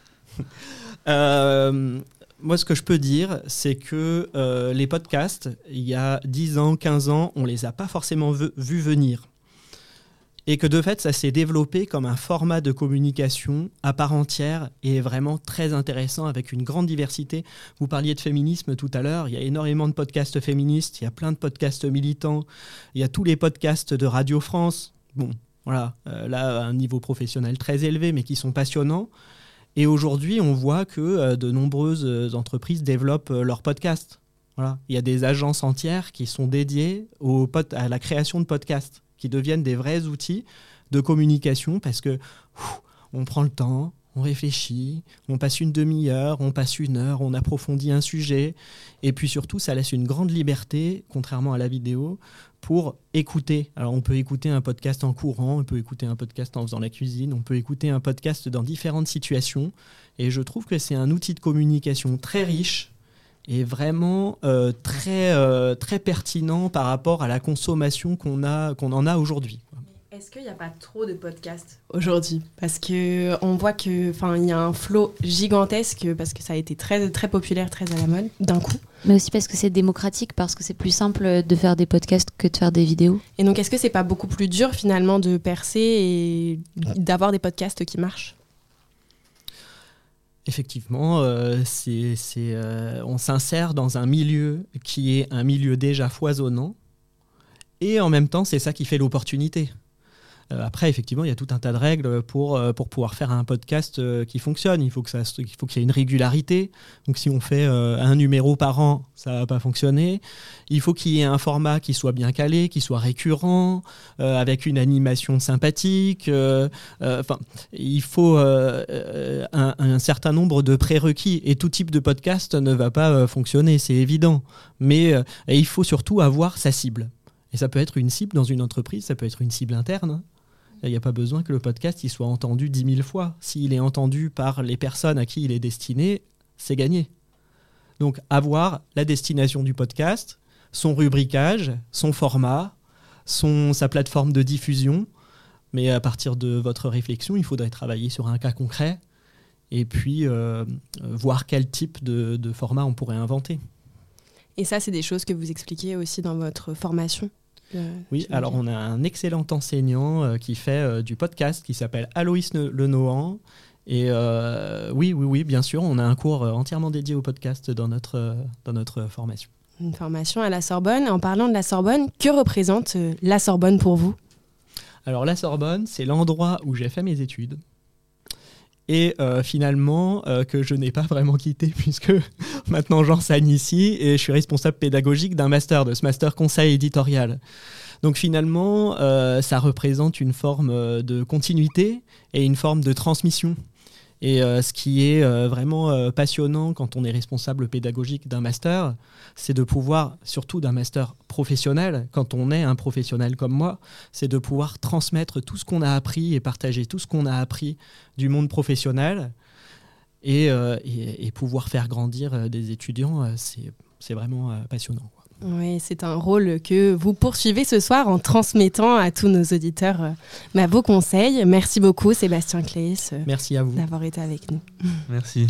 euh, moi, ce que je peux dire, c'est que euh, les podcasts, il y a dix ans, quinze ans, on ne les a pas forcément vus vu venir. Et que de fait, ça s'est développé comme un format de communication à part entière et vraiment très intéressant avec une grande diversité. Vous parliez de féminisme tout à l'heure, il y a énormément de podcasts féministes, il y a plein de podcasts militants, il y a tous les podcasts de Radio France, bon, voilà, euh, là, à un niveau professionnel très élevé, mais qui sont passionnants. Et aujourd'hui, on voit que euh, de nombreuses entreprises développent euh, leurs podcasts. Voilà. Il y a des agences entières qui sont dédiées au pod- à la création de podcasts, qui deviennent des vrais outils de communication parce que ouf, on prend le temps, on réfléchit, on passe une demi-heure, on passe une heure, on approfondit un sujet et puis surtout ça laisse une grande liberté, contrairement à la vidéo, pour écouter. Alors on peut écouter un podcast en courant, on peut écouter un podcast en faisant la cuisine, on peut écouter un podcast dans différentes situations et je trouve que c'est un outil de communication très riche et vraiment euh, très, euh, très pertinent par rapport à la consommation qu'on, a, qu'on en a aujourd'hui. Est-ce qu'il n'y a pas trop de podcasts aujourd'hui ? Parce qu'on voit qu'il y a un flot gigantesque, parce que ça a été très, très populaire, très à la mode, d'un coup. Mais aussi parce que c'est démocratique, parce que c'est plus simple de faire des podcasts que de faire des vidéos. Et donc, est-ce que c'est pas beaucoup plus dur, finalement, de percer et d'avoir des podcasts qui marchent ? Effectivement, euh, c'est, c'est, euh, on s'insère dans un milieu qui est un milieu déjà foisonnant et en même temps, c'est ça qui fait l'opportunité. Euh, après, effectivement, il y a tout un tas de règles pour, euh, pour pouvoir faire un podcast euh, qui fonctionne. Il faut, que ça, il faut qu'il y ait une régularité. Donc, si on fait euh, un numéro par an, ça ne va pas fonctionner. Il faut qu'il y ait un format qui soit bien calé, qui soit récurrent, euh, avec une animation sympathique. Euh, euh, il faut euh, un, un certain nombre de prérequis. Et tout type de podcast ne va pas euh, fonctionner, c'est évident. Mais euh, il faut surtout avoir sa cible. Et ça peut être une cible dans une entreprise, ça peut être une cible interne. Il n'y a pas besoin que le podcast il soit entendu dix mille fois. S'il est entendu par les personnes à qui il est destiné, c'est gagné. Donc, avoir la destination du podcast, son rubricage, son format, son, sa plateforme de diffusion. Mais à partir de votre réflexion, il faudrait travailler sur un cas concret et puis euh, voir quel type de, de format on pourrait inventer. Et ça, c'est des choses que vous expliquez aussi dans votre formation. Euh, oui, alors on a un excellent enseignant euh, qui fait euh, du podcast qui s'appelle Aloïs Lenohan. Et euh, oui, oui, oui, bien sûr, on a un cours euh, entièrement dédié au podcast dans notre, euh, dans notre formation. Une formation à la Sorbonne. En parlant de la Sorbonne, que représente euh, la Sorbonne pour vous ? Alors la Sorbonne, c'est l'endroit où j'ai fait mes études. Et euh, finalement, euh, que je n'ai pas vraiment quitté puisque maintenant j'enseigne ici et je suis responsable pédagogique d'un master, de ce master conseil éditorial. Donc finalement, euh, ça représente une forme de continuité et une forme de transmission. Et euh, ce qui est euh, vraiment euh, passionnant quand on est responsable pédagogique d'un master, c'est de pouvoir, surtout d'un master professionnel, quand on est un professionnel comme moi, c'est de pouvoir transmettre tout ce qu'on a appris et partager tout ce qu'on a appris du monde professionnel et, euh, et, et pouvoir faire grandir euh, des étudiants, euh, c'est, c'est vraiment euh, passionnant, quoi. Oui, c'est un rôle que vous poursuivez ce soir en transmettant à tous nos auditeurs euh, bah, vos conseils. Merci beaucoup Sébastien Claes. Euh, Merci à vous d'avoir été avec nous. Merci.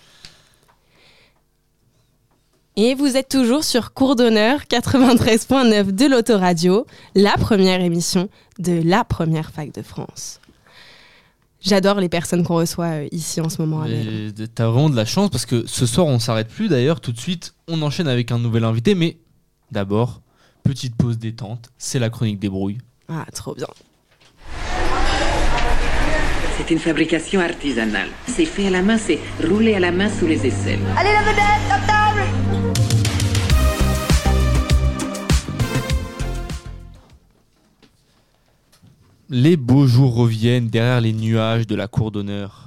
Et vous êtes toujours sur Cours d'honneur quatre-vingt-treize virgule neuf de l'Autoradio, la première émission de la première fac de France. J'adore les personnes qu'on reçoit euh, ici en ce moment. Et t'as vraiment de la chance parce que ce soir on s'arrête plus d'ailleurs, tout de suite on enchaîne avec un nouvel invité, mais d'abord, petite pause détente, c'est la chronique des brouilles. Ah, trop bien. C'est une fabrication artisanale. C'est fait à la main, c'est roulé à la main sous les aisselles. Allez la vedette, à table! Les beaux jours reviennent derrière les nuages de la cour d'honneur.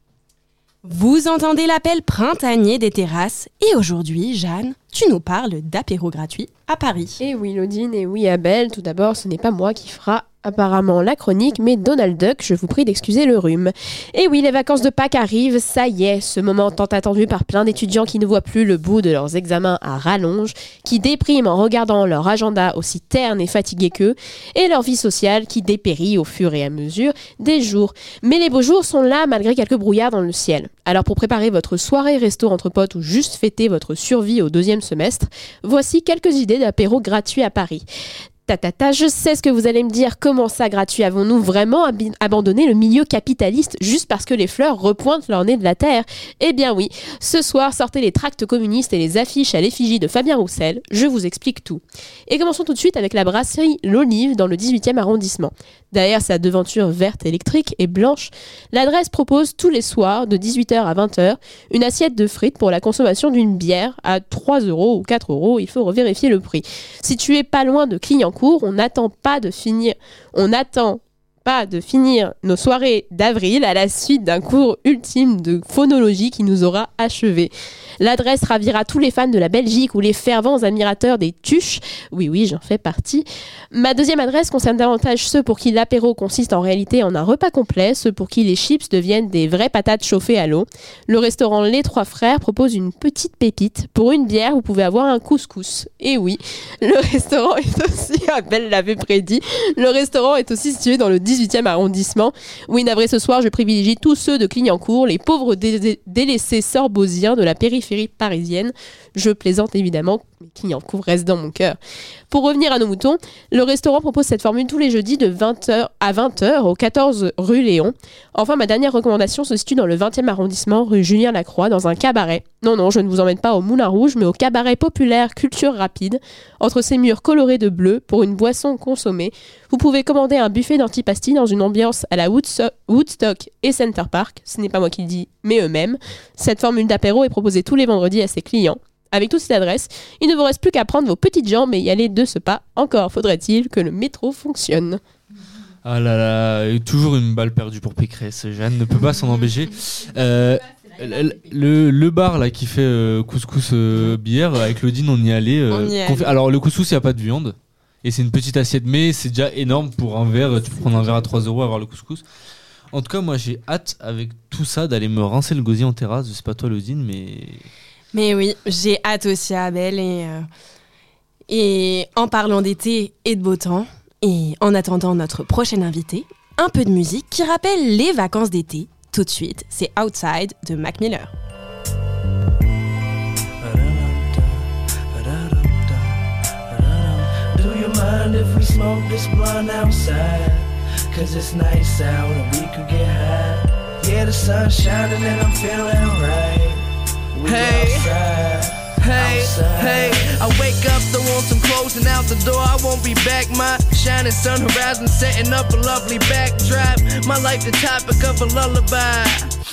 Vous entendez l'appel printanier des terrasses et aujourd'hui, Jeanne, tu nous parles d'apéro gratuit à Paris. Et oui, Claudine, et oui, Abel, tout d'abord, ce n'est pas moi qui fera apparemment la chronique, mais Donald Duck, je vous prie d'excuser le rhume. Et oui, les vacances de Pâques arrivent, ça y est, ce moment tant attendu par plein d'étudiants qui ne voient plus le bout de leurs examens à rallonge, qui dépriment en regardant leur agenda aussi terne et fatigué qu'eux, et leur vie sociale qui dépérit au fur et à mesure des jours. Mais les beaux jours sont là malgré quelques brouillards dans le ciel. Alors pour préparer votre soirée resto entre potes ou juste fêter votre survie au deuxième semestre, voici quelques idées d'apéro gratuits à Paris. Tatata, je sais ce que vous allez me dire, comment ça gratuit? Avons-nous vraiment ab- abandonné le milieu capitaliste juste parce que les fleurs repointent leur nez de la terre? Eh bien oui, ce soir sortez les tracts communistes et les affiches à l'effigie de Fabien Roussel, je vous explique tout. Et commençons tout de suite avec la brasserie L'Olive dans le dix-huitième arrondissement. Derrière sa devanture verte électrique et blanche, l'adresse propose tous les soirs de dix-huit heures à vingt heures une assiette de frites pour la consommation d'une bière à trois euros ou quatre euros, il faut revérifier le prix. Situé pas loin de Clignancourt, on n'attend pas de finir, on attend pas de finir nos soirées d'avril à la suite d'un cours ultime de phonologie qui nous aura achevés. L'adresse ravira tous les fans de la Belgique ou les fervents admirateurs des tuches. Oui, oui, j'en fais partie. Ma deuxième adresse concerne davantage ceux pour qui l'apéro consiste en réalité en un repas complet, ceux pour qui les chips deviennent des vraies patates chauffées à l'eau. Le restaurant Les Trois Frères propose une petite pépite. Pour une bière, vous pouvez avoir un couscous. Et oui, le restaurant est aussi, Abel l'avait prédit, le restaurant est aussi situé dans le dix-huitième arrondissement. Oui, navré, ce soir, je privilégie tous ceux de Clignancourt, les pauvres dé- délaissés sorbosiens de la périphérie parisienne. Je plaisante évidemment, mais Clignancourt reste dans mon cœur. Pour revenir à nos moutons, le restaurant propose cette formule tous les jeudis de vingt heures à vingt heures au quatorze rue Léon. Enfin, ma dernière recommandation se situe dans le vingtième arrondissement, rue Julien Lacroix, dans un cabaret. Non, non, je ne vous emmène pas au Moulin Rouge, mais au cabaret populaire Culture Rapide. Entre ses murs colorés de bleu, pour une boisson consommée, vous pouvez commander un buffet d'antipasti Bastille dans une ambiance à la Woodso- Woodstock et Center Park. Ce n'est pas moi qui le dis, mais eux-mêmes. Cette formule d'apéro est proposée tous les vendredis à ses clients. Avec toute cette adresse, il ne vous reste plus qu'à prendre vos petites jambes et y aller de ce pas. Encore faudrait-il que le métro fonctionne. Ah là là, toujours une balle perdue pour Pécresse. Jeanne ne peut pas s'en empêcher. Euh, le, le bar là qui fait euh, couscous euh, bière, avec Claudine, on y allait. Euh, On y qu'on fait- allait. alors le couscous, il n'y a pas de viande. Et c'est une petite assiette, mais c'est déjà énorme pour un verre. Tu peux prendre un verre à trois euros, avoir le couscous. En tout cas, moi j'ai hâte avec tout ça d'aller me rincer le gosier en terrasse. Je sais pas toi, Claudine, mais. Mais oui, j'ai hâte aussi, Abel. Et, euh, et en parlant d'été et de beau temps, et en attendant notre prochain invité, un peu de musique qui rappelle les vacances d'été. Tout de suite, c'est Outside de Mac Miller. Do you mind if we smoke this blunt outside? Cause it's nice out and we could get high. Yeah, the sun's shining and I'm feeling right. We Hey. outside. Hey, hey, I wake up, throw on some clothes and out the door, I won't be back. My shining sun horizon setting up a lovely backdrop. My life the topic of a lullaby.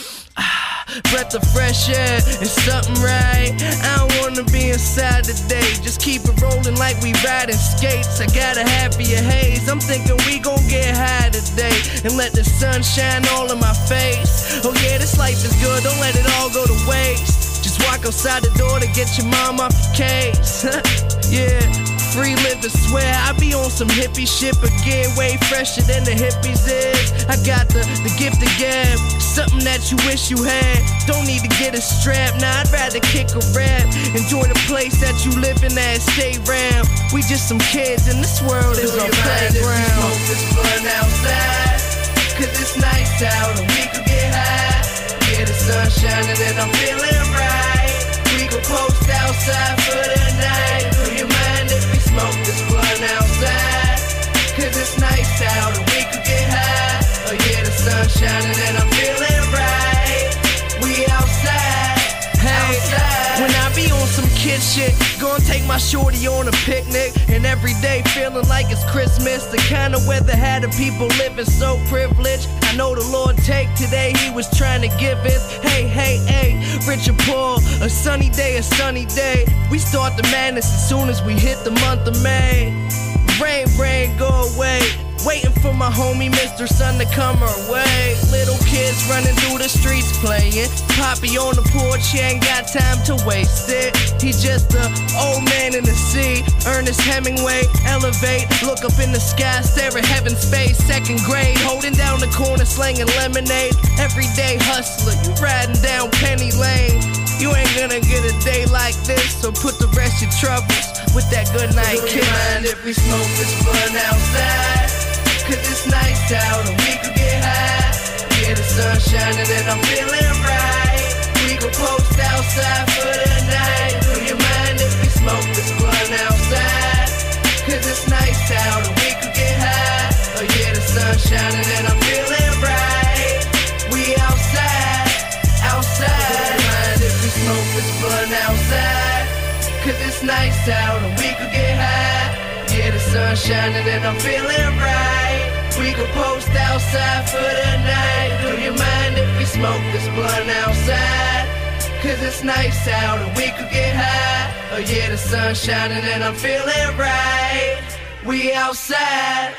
Ah, breath of fresh air, it's something right. I don't wanna be inside today, just keep it rolling like we riding skates. I got a happier haze, I'm thinking we gon' get high today and let the sun shine all in my face. Oh yeah, this life is good, don't let it all go to waste. Just walk outside the door to get your mom off your case. Yeah, free living, swear I be on some hippie shit, but get way fresher than the hippies is. I got the, the gift of gab, something that you wish you had. Don't need to get a strap, nah, I'd rather kick a rap. Enjoy the place that you live in at, stay round. We just some kids and this world is our playground. Smoke this blunt outside, cause it's nice out and we could get high. Yeah, the sun shining and I'm feeling right. We could post outside for the night. Do you mind if we smoke this blunt outside? Cause it's nice out and we could get high. Oh yeah, the sun shining and I'm feeling right. We outside, outside. When I be on some kid shit, gonna take my shorty on a picnic, and every day feeling like it's Christmas. The kind of weather had the people living so privileged. I know the Lord take today, he was trying to give us. Hey, hey, hey, rich or poor, a sunny day, a sunny day. We start the madness as soon as we hit the month of May. Rain, rain, go away. Waiting for my homie Mister Sun to come our way. Little kids running through the streets playing. Poppy on the porch, he ain't got time to waste it. He just a old man in the sea. Ernest Hemingway, elevate. Look up in the sky, stare at heaven's face. Second grade, holding down the corner, slinging lemonade. Everyday hustler, you riding down Penny Lane. You ain't gonna get a day like this, so put the rest of your troubles with that good night Do you kiss. mind if we smoke this blunt outside? Cause it's nice out and we could get high. Yeah, the sun shining and I'm feeling right. We could post outside for the night. Do you mind if we smoke this blunt outside? Cause it's nice out and we could get high. Oh yeah, the sun shining and I'm feeling right. We outside, outside. Do you mind if we smoke this blunt outside? Cause it's nice out and we could get high. Yeah, the sun shining and I'm feeling right. We could post outside for the night. Do you mind if we smoke this blunt outside? Cause it's nice out and we could get high. Oh yeah, the sun shining and I'm feeling right. We outside,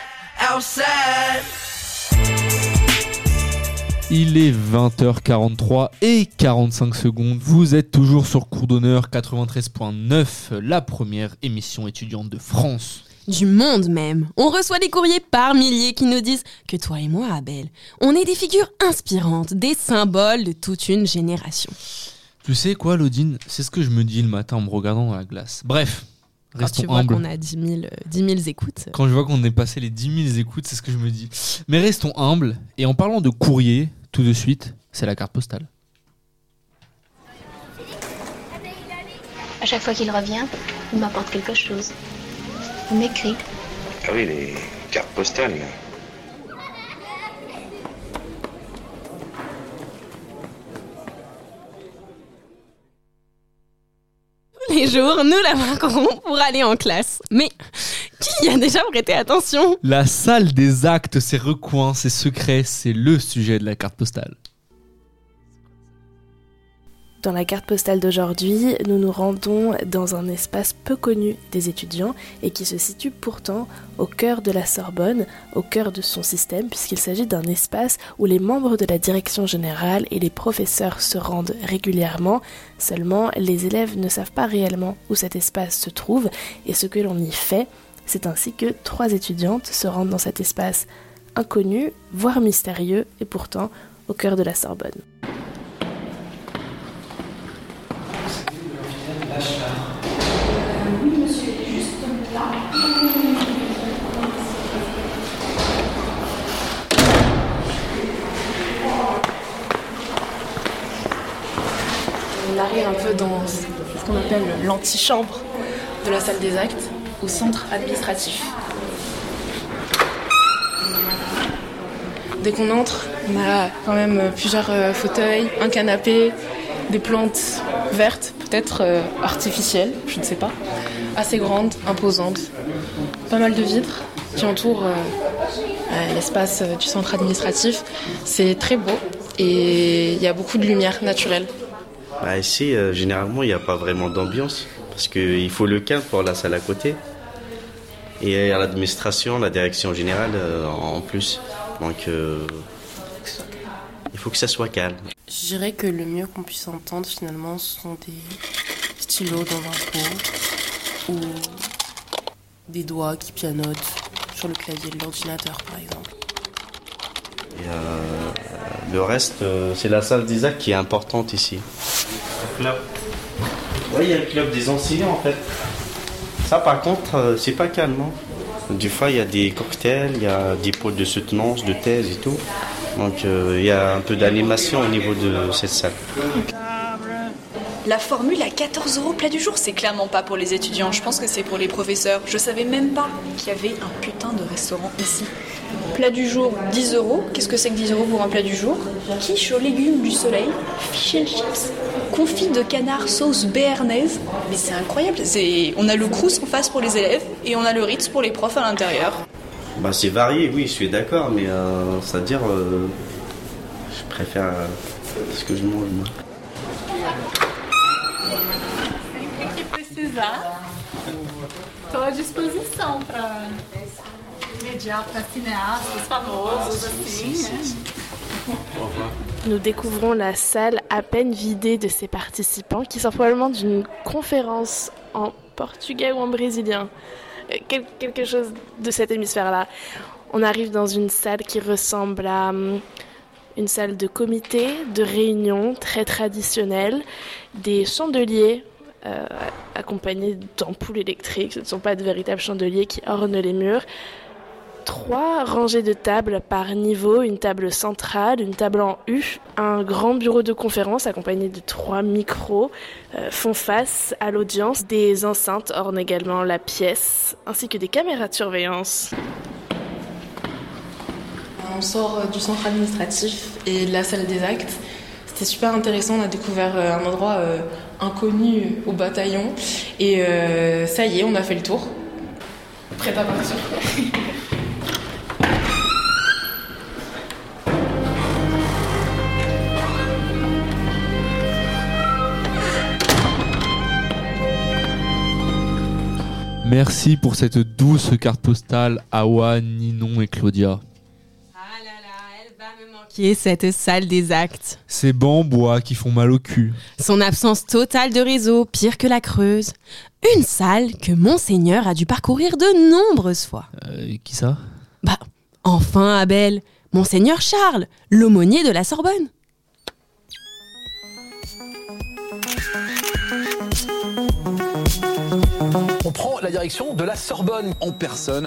outside. Il est vingt heures quarante-trois et quarante-cinq secondes. Vous êtes toujours sur Cours d'honneur quatre-vingt-treize point neuf, la première émission étudiante de France. Du monde même. On reçoit des courriers par milliers qui nous disent que toi et moi, Abel, on est des figures inspirantes, des symboles de toute une génération. Tu sais quoi, Lodine? C'est ce que je me dis le matin en me regardant dans la glace. Bref, Quand restons tu vois humbles. qu'on a dix mille, dix mille écoutes. Quand je vois qu'on est passé les dix mille écoutes, c'est ce que je me dis. Mais restons humbles. Et en parlant de courrier, tout de suite, c'est la carte postale. À chaque fois qu'il revient, il m'apporte quelque chose. Il m'écrit. Ah oui, les cartes postales. Tous les jours, nous la marquerons pour aller en classe. Mais qui Qui a déjà prêté attention? La salle des actes, ses recoins, ses secrets, c'est le sujet de la carte postale. Dans la carte postale d'aujourd'hui, nous nous rendons dans un espace peu connu des étudiants et qui se situe pourtant au cœur de la Sorbonne, au cœur de son système, puisqu'il s'agit d'un espace où les membres de la direction générale et les professeurs se rendent régulièrement. Seulement, les élèves ne savent pas réellement où cet espace se trouve et ce que l'on y fait. C'est ainsi que trois étudiantes se rendent dans cet espace inconnu, voire mystérieux, et pourtant au cœur de la Sorbonne. Oui, monsieur, juste là. On arrive un peu dans ce qu'on appelle l'antichambre de la salle des actes, au centre administratif. Dès qu'on entre, on a quand même plusieurs fauteuils, un canapé, des plantes vertes, peut-être euh, artificielles, je ne sais pas, assez grandes, imposantes, pas mal de vitres qui entourent euh, euh, l'espace euh, du centre administratif. C'est très beau et il y a beaucoup de lumière naturelle. Bah ici, euh, généralement, il n'y a pas vraiment d'ambiance parce qu'il faut le cadre pour la salle à côté. Et à l'administration, la direction générale euh, en plus. Donc, euh, il faut que ça soit calme. Je dirais que le mieux qu'on puisse entendre finalement ce sont des stylos dans un pot ou des doigts qui pianotent sur le clavier de l'ordinateur par exemple. Et euh, le reste, euh, c'est la salle des actes qui est importante ici. Le club. Oui, il y a le club des enseignants en fait. Ça par contre, euh, c'est pas calme. Hein. Des fois, il y a des cocktails, il y a des pots de soutenance, de thèse et tout. Donc euh, il y a un peu d'animation au niveau de cette salle. La formule à quatorze euros plat du jour, c'est clairement pas pour les étudiants, je pense que c'est pour les professeurs. Je savais même pas qu'il y avait un putain de restaurant ici. Plat du jour, dix euros. Qu'est-ce que c'est que dix euros pour un plat du jour? Quiche aux légumes du soleil, fish and chips, confit de canard sauce béarnaise. Mais c'est incroyable, c'est... on a le crous en face pour les élèves et on a le Ritz pour les profs à l'intérieur. Bah, c'est varié, oui, je suis d'accord, mais euh, c'est-à-dire, euh, je préfère euh, ce que je mange, moi. Sempre que precisar, estou à disposição para mediar para cineastas famosos, assim, né? Nous découvrons la salle à peine vidée de ses participants qui sortent probablement d'une conférence en portugais ou en brésilien. Quel- quelque chose de cet hémisphère-là. On arrive dans une salle qui ressemble à hum, une salle de comité, de réunion très traditionnelle, des chandeliers euh, accompagnés d'ampoules électriques. Ce ne sont pas de véritables chandeliers qui ornent les murs. Trois rangées de tables par niveau, une table centrale, une table en U, un grand bureau de conférence accompagné de trois micros euh, font face à l'audience. Des enceintes ornent également la pièce, ainsi que des caméras de surveillance. On sort du centre administratif et de la salle des actes. C'était super intéressant, on a découvert un endroit euh, inconnu au bataillon. Et euh, ça y est, on a fait le tour. Prête à partir. Merci pour cette douce carte postale, Awa, Ninon et Claudia. Qui est cette salle des actes? Ces bancs en bois qui font mal au cul. Son absence totale de réseau, pire que la Creuse. Une salle que Monseigneur a dû parcourir de nombreuses fois. Euh, qui ça? Bah, enfin Abel, Monseigneur Charles, l'aumônier de la Sorbonne. On prend la direction de la Sorbonne en personne.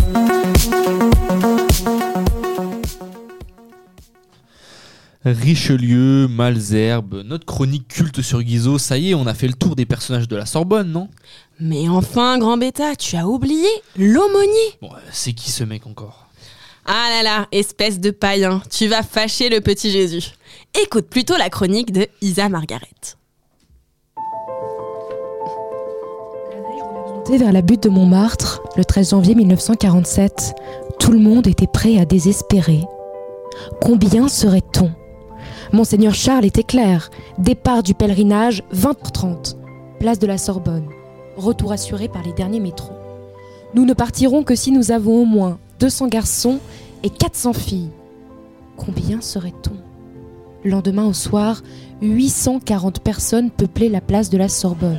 Richelieu, Malesherbes, notre chronique culte sur Guizot, ça y est, on a fait le tour des personnages de la Sorbonne, non? Mais enfin, grand bêta, tu as oublié l'aumônier. Bon, c'est qui ce mec encore? Ah là là, espèce de païen, tu vas fâcher le petit Jésus. Écoute plutôt la chronique de Isa Margaret. Monté vers la butte de Montmartre, le treize janvier mille neuf cent quarante-sept, tout le monde était prêt à désespérer. Combien serait-on ? Monseigneur Charles était clair. Départ du pèlerinage, vingt heures trente. Place de la Sorbonne. Retour assuré par les derniers métros. Nous ne partirons que si nous avons au moins deux cents garçons et quatre cents filles. Combien serait-on ? Lendemain au soir, huit cent quarante personnes peuplaient la place de la Sorbonne.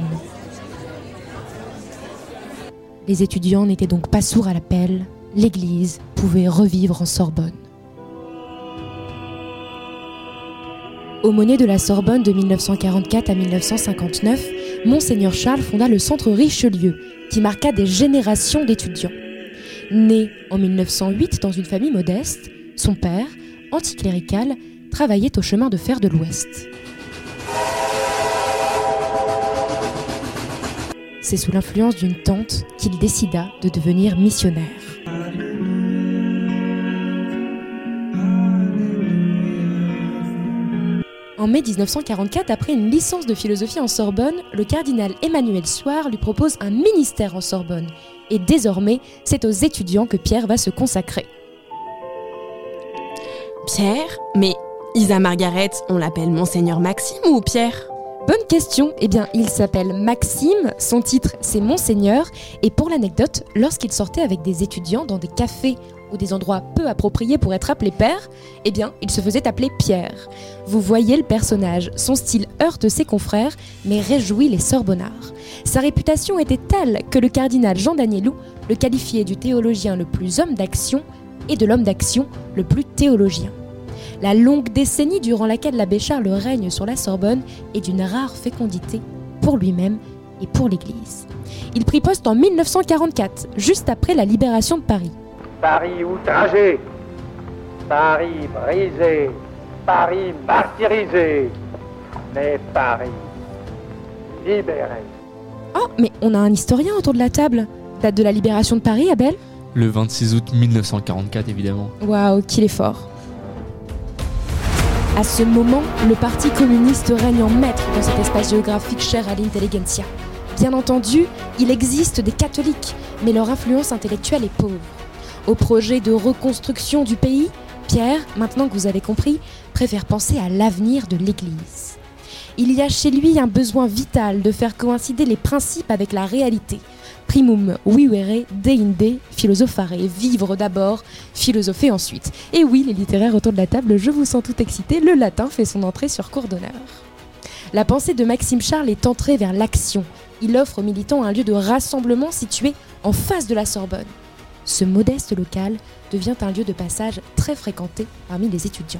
Les étudiants n'étaient donc pas sourds à l'appel. L'église pouvait revivre en Sorbonne. Aumônier de la Sorbonne de mille neuf cent quarante-quatre à mille neuf cent cinquante-neuf, Monseigneur Charles fonda le Centre Richelieu, qui marqua des générations d'étudiants. Né en mille neuf cent huit dans une famille modeste, son père, anticlérical, travaillait au chemin de fer de l'Ouest. C'est sous l'influence d'une tante qu'il décida de devenir missionnaire. En mai dix-neuf cent quarante-quatre, après une licence de philosophie en Sorbonne, le cardinal Emmanuel Soire lui propose un ministère en Sorbonne. Et désormais, c'est aux étudiants que Pierre va se consacrer. Pierre ? Mais Isa Margaret, on l'appelle Monseigneur Maxime ou Pierre ? Bonne question. Eh bien, il s'appelle Maxime, son titre c'est Monseigneur, et pour l'anecdote, lorsqu'il sortait avec des étudiants dans des cafés ou des endroits peu appropriés pour être appelé père, eh bien, il se faisait appeler Pierre. Vous voyez le personnage, son style heurte ses confrères, mais réjouit les Sorbonnards. Sa réputation était telle que le cardinal Jean d'Agnelou le qualifiait du théologien le plus homme d'action et de l'homme d'action le plus théologien. La longue décennie durant laquelle l'abbé Charles règne sur la Sorbonne est d'une rare fécondité pour lui-même et pour l'Église. Il prit poste en mille neuf cent quarante-quatre, juste après la libération de Paris. Paris outragé, Paris brisé, Paris martyrisé, mais Paris libéré. Oh, mais on a un historien autour de la table. Date de la libération de Paris, Abel ? Le vingt-six août mille neuf cent quarante-quatre, évidemment. Waouh, qu'il est fort. À ce moment, le Parti communiste règne en maître dans cet espace géographique cher à l'intelligentsia. Bien entendu, il existe des catholiques, mais leur influence intellectuelle est pauvre. Au projet de reconstruction du pays, Pierre, maintenant que vous avez compris, préfère penser à l'avenir de l'Église. Il y a chez lui un besoin vital de faire coïncider les principes avec la réalité. Primum vivere deinde philosophare, vivre d'abord, philosopher ensuite. Et oui, les littéraires autour de la table, je vous sens tout excité, le latin fait son entrée sur cours d'honneur. La pensée de Maxime Charles est entrée vers l'action. Il offre aux militants un lieu de rassemblement situé en face de la Sorbonne. Ce modeste local devient un lieu de passage très fréquenté parmi les étudiants.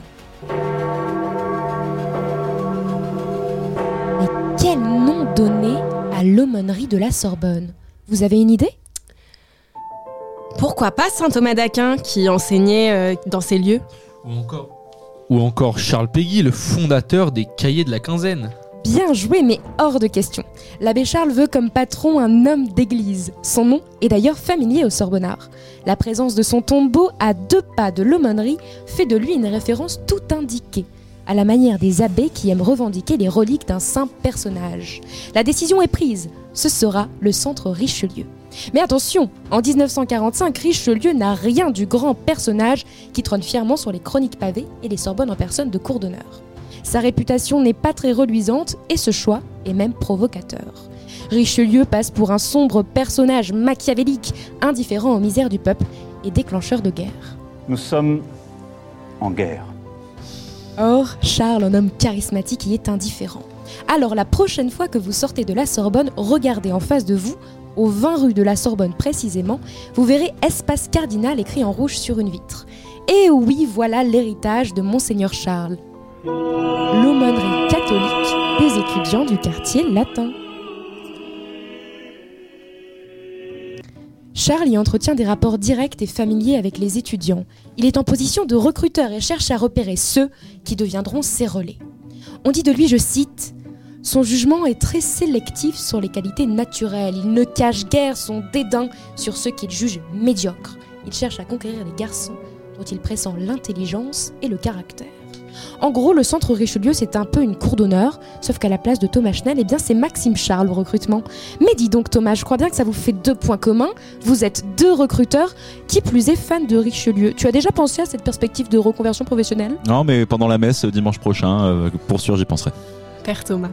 Mais quel nom donner à l'aumônerie de la Sorbonne ? Vous avez une idée ? Pourquoi pas saint Thomas d'Aquin qui enseignait euh, dans ces lieux ? Ou encore, ou encore Charles Péguy, le fondateur des Cahiers de la Quinzaine. Bien joué, mais hors de question. L'abbé Charles veut comme patron un homme d'église. Son nom est d'ailleurs familier aux Sorbonnards. La présence de son tombeau à deux pas de l'aumônerie fait de lui une référence tout indiquée, à la manière des abbés qui aiment revendiquer les reliques d'un saint personnage. La décision est prise, ce sera le centre Richelieu. Mais attention, en dix-neuf cent quarante-cinq, Richelieu n'a rien du grand personnage qui trône fièrement sur les chroniques pavées et les Sorbonnes en personne de cour d'honneur. Sa réputation n'est pas très reluisante et ce choix est même provocateur. Richelieu passe pour un sombre personnage machiavélique, indifférent aux misères du peuple et déclencheur de guerre. Nous sommes en guerre. Or, Charles, un homme charismatique, y est indifférent. Alors la prochaine fois que vous sortez de la Sorbonne, regardez en face de vous, aux vingt rues de la Sorbonne précisément, vous verrez Espace Cardinal écrit en rouge sur une vitre. Et oui, voilà l'héritage de Monseigneur Charles. L'aumônerie catholique des étudiants du quartier latin. Charles y entretient des rapports directs et familiers avec les étudiants. Il est en position de recruteur et cherche à repérer ceux qui deviendront ses relais. On dit de lui, je cite, « Son jugement est très sélectif sur les qualités naturelles. Il ne cache guère son dédain sur ceux qu'il juge médiocres. Il cherche à conquérir les garçons dont il pressent l'intelligence et le caractère. » En gros, le centre Richelieu, c'est un peu une cour d'honneur, sauf qu'à la place de Thomas Schnell, eh bien, c'est Maxime Charles au recrutement. Mais dis donc Thomas, je crois bien que ça vous fait deux points communs. Vous êtes deux recruteurs, qui plus est fan de Richelieu. Tu as déjà pensé à cette perspective de reconversion professionnelle ? Non, mais pendant la messe dimanche prochain, euh, pour sûr, j'y penserai. Père Thomas.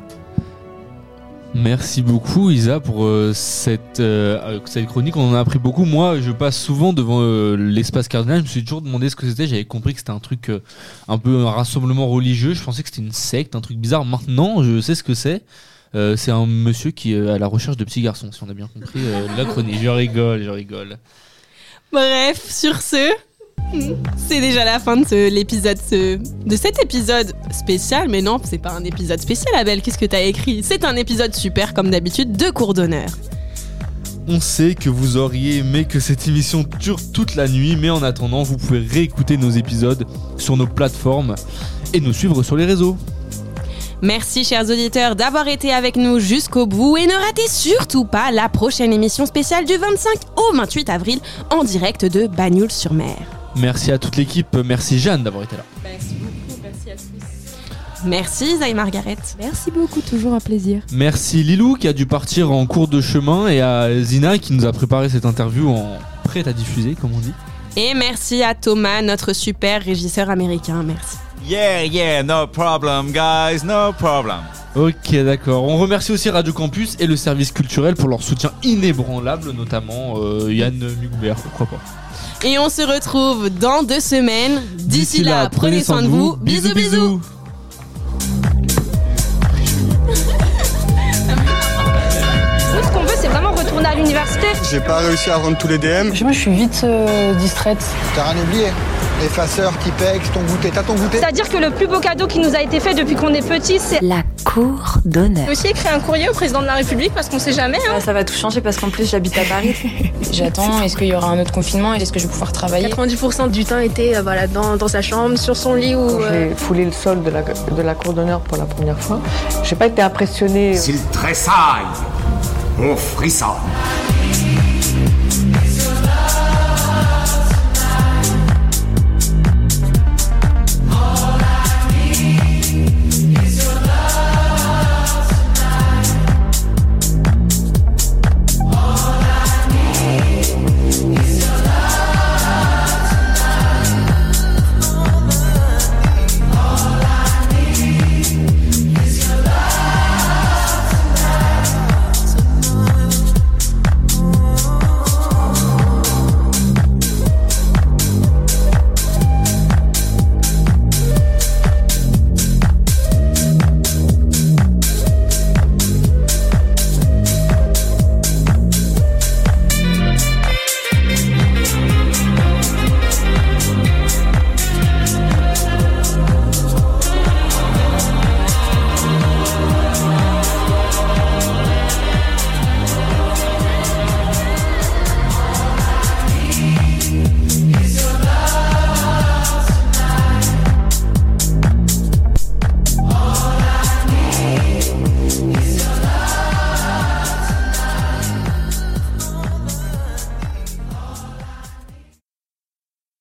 Merci beaucoup Isa pour euh, cette, euh, cette chronique, on en a appris beaucoup. Moi je passe souvent devant euh, l'espace cardinal, je me suis toujours demandé ce que c'était, j'avais compris que c'était un truc euh, un peu un rassemblement religieux, je pensais que c'était une secte, un truc bizarre. Maintenant je sais ce que c'est, euh, c'est un monsieur qui est à la recherche de petits garçons, si on a bien compris euh, la chronique. Je rigole, je rigole. Bref, sur ce, c'est déjà la fin de ce, l'épisode, ce, de cet épisode spécial. Mais non, c'est pas un épisode spécial, Abel. Qu'est-ce que t'as écrit ? C'est un épisode super, comme d'habitude, de cours d'honneur. On sait que vous auriez aimé que cette émission dure toute la nuit, mais en attendant, vous pouvez réécouter nos épisodes sur nos plateformes et nous suivre sur les réseaux. Merci chers auditeurs d'avoir été avec nous jusqu'au bout et ne ratez surtout pas la prochaine émission spéciale du vingt-cinq au vingt-huit avril en direct de Bagnols-sur-Mer. Merci à toute l'équipe, merci Jeanne d'avoir été là. Merci beaucoup, merci à tous. Merci Zay Margaret. Merci beaucoup, toujours un plaisir. Merci Lilou qui a dû partir en cours de chemin et à Zina qui nous a préparé cette interview en prête à diffuser, comme on dit. Et merci à Thomas, notre super régisseur américain, merci. Yeah, yeah, no problem, guys, no problem. Ok, d'accord. On remercie aussi Radio Campus et le service culturel pour leur soutien inébranlable, notamment euh, Yann Mugoubert, pourquoi pas. Et on se retrouve dans deux semaines. D'ici, D'ici là, là, prenez soin de vous. Bisous, bisous. bisous. Ce qu'on veut, c'est vraiment retourner à l'université. J'ai pas réussi à rendre tous les D M. Moi, je suis vite euh, distraite. T'as rien oublié ? L'effaceur qui pègue, ton goûter. T'as ton goûter ? C'est-à-dire que le plus beau cadeau qui nous a été fait depuis qu'on est petit, c'est la cour d'honneur. J'ai aussi écrit un courrier au président de la République parce qu'on sait jamais. Hein. Ça va tout changer parce qu'en plus j'habite à Paris. J'attends, est-ce qu'il y aura un autre confinement et est-ce que je vais pouvoir travailler ? quatre-vingt-dix pour cent du temps était euh, voilà, dans, dans sa chambre, sur son lit ou. Quand j'ai foulé le sol de la, de la cour d'honneur pour la première fois, j'ai pas été impressionnée. S'il tressaille, on frissonne.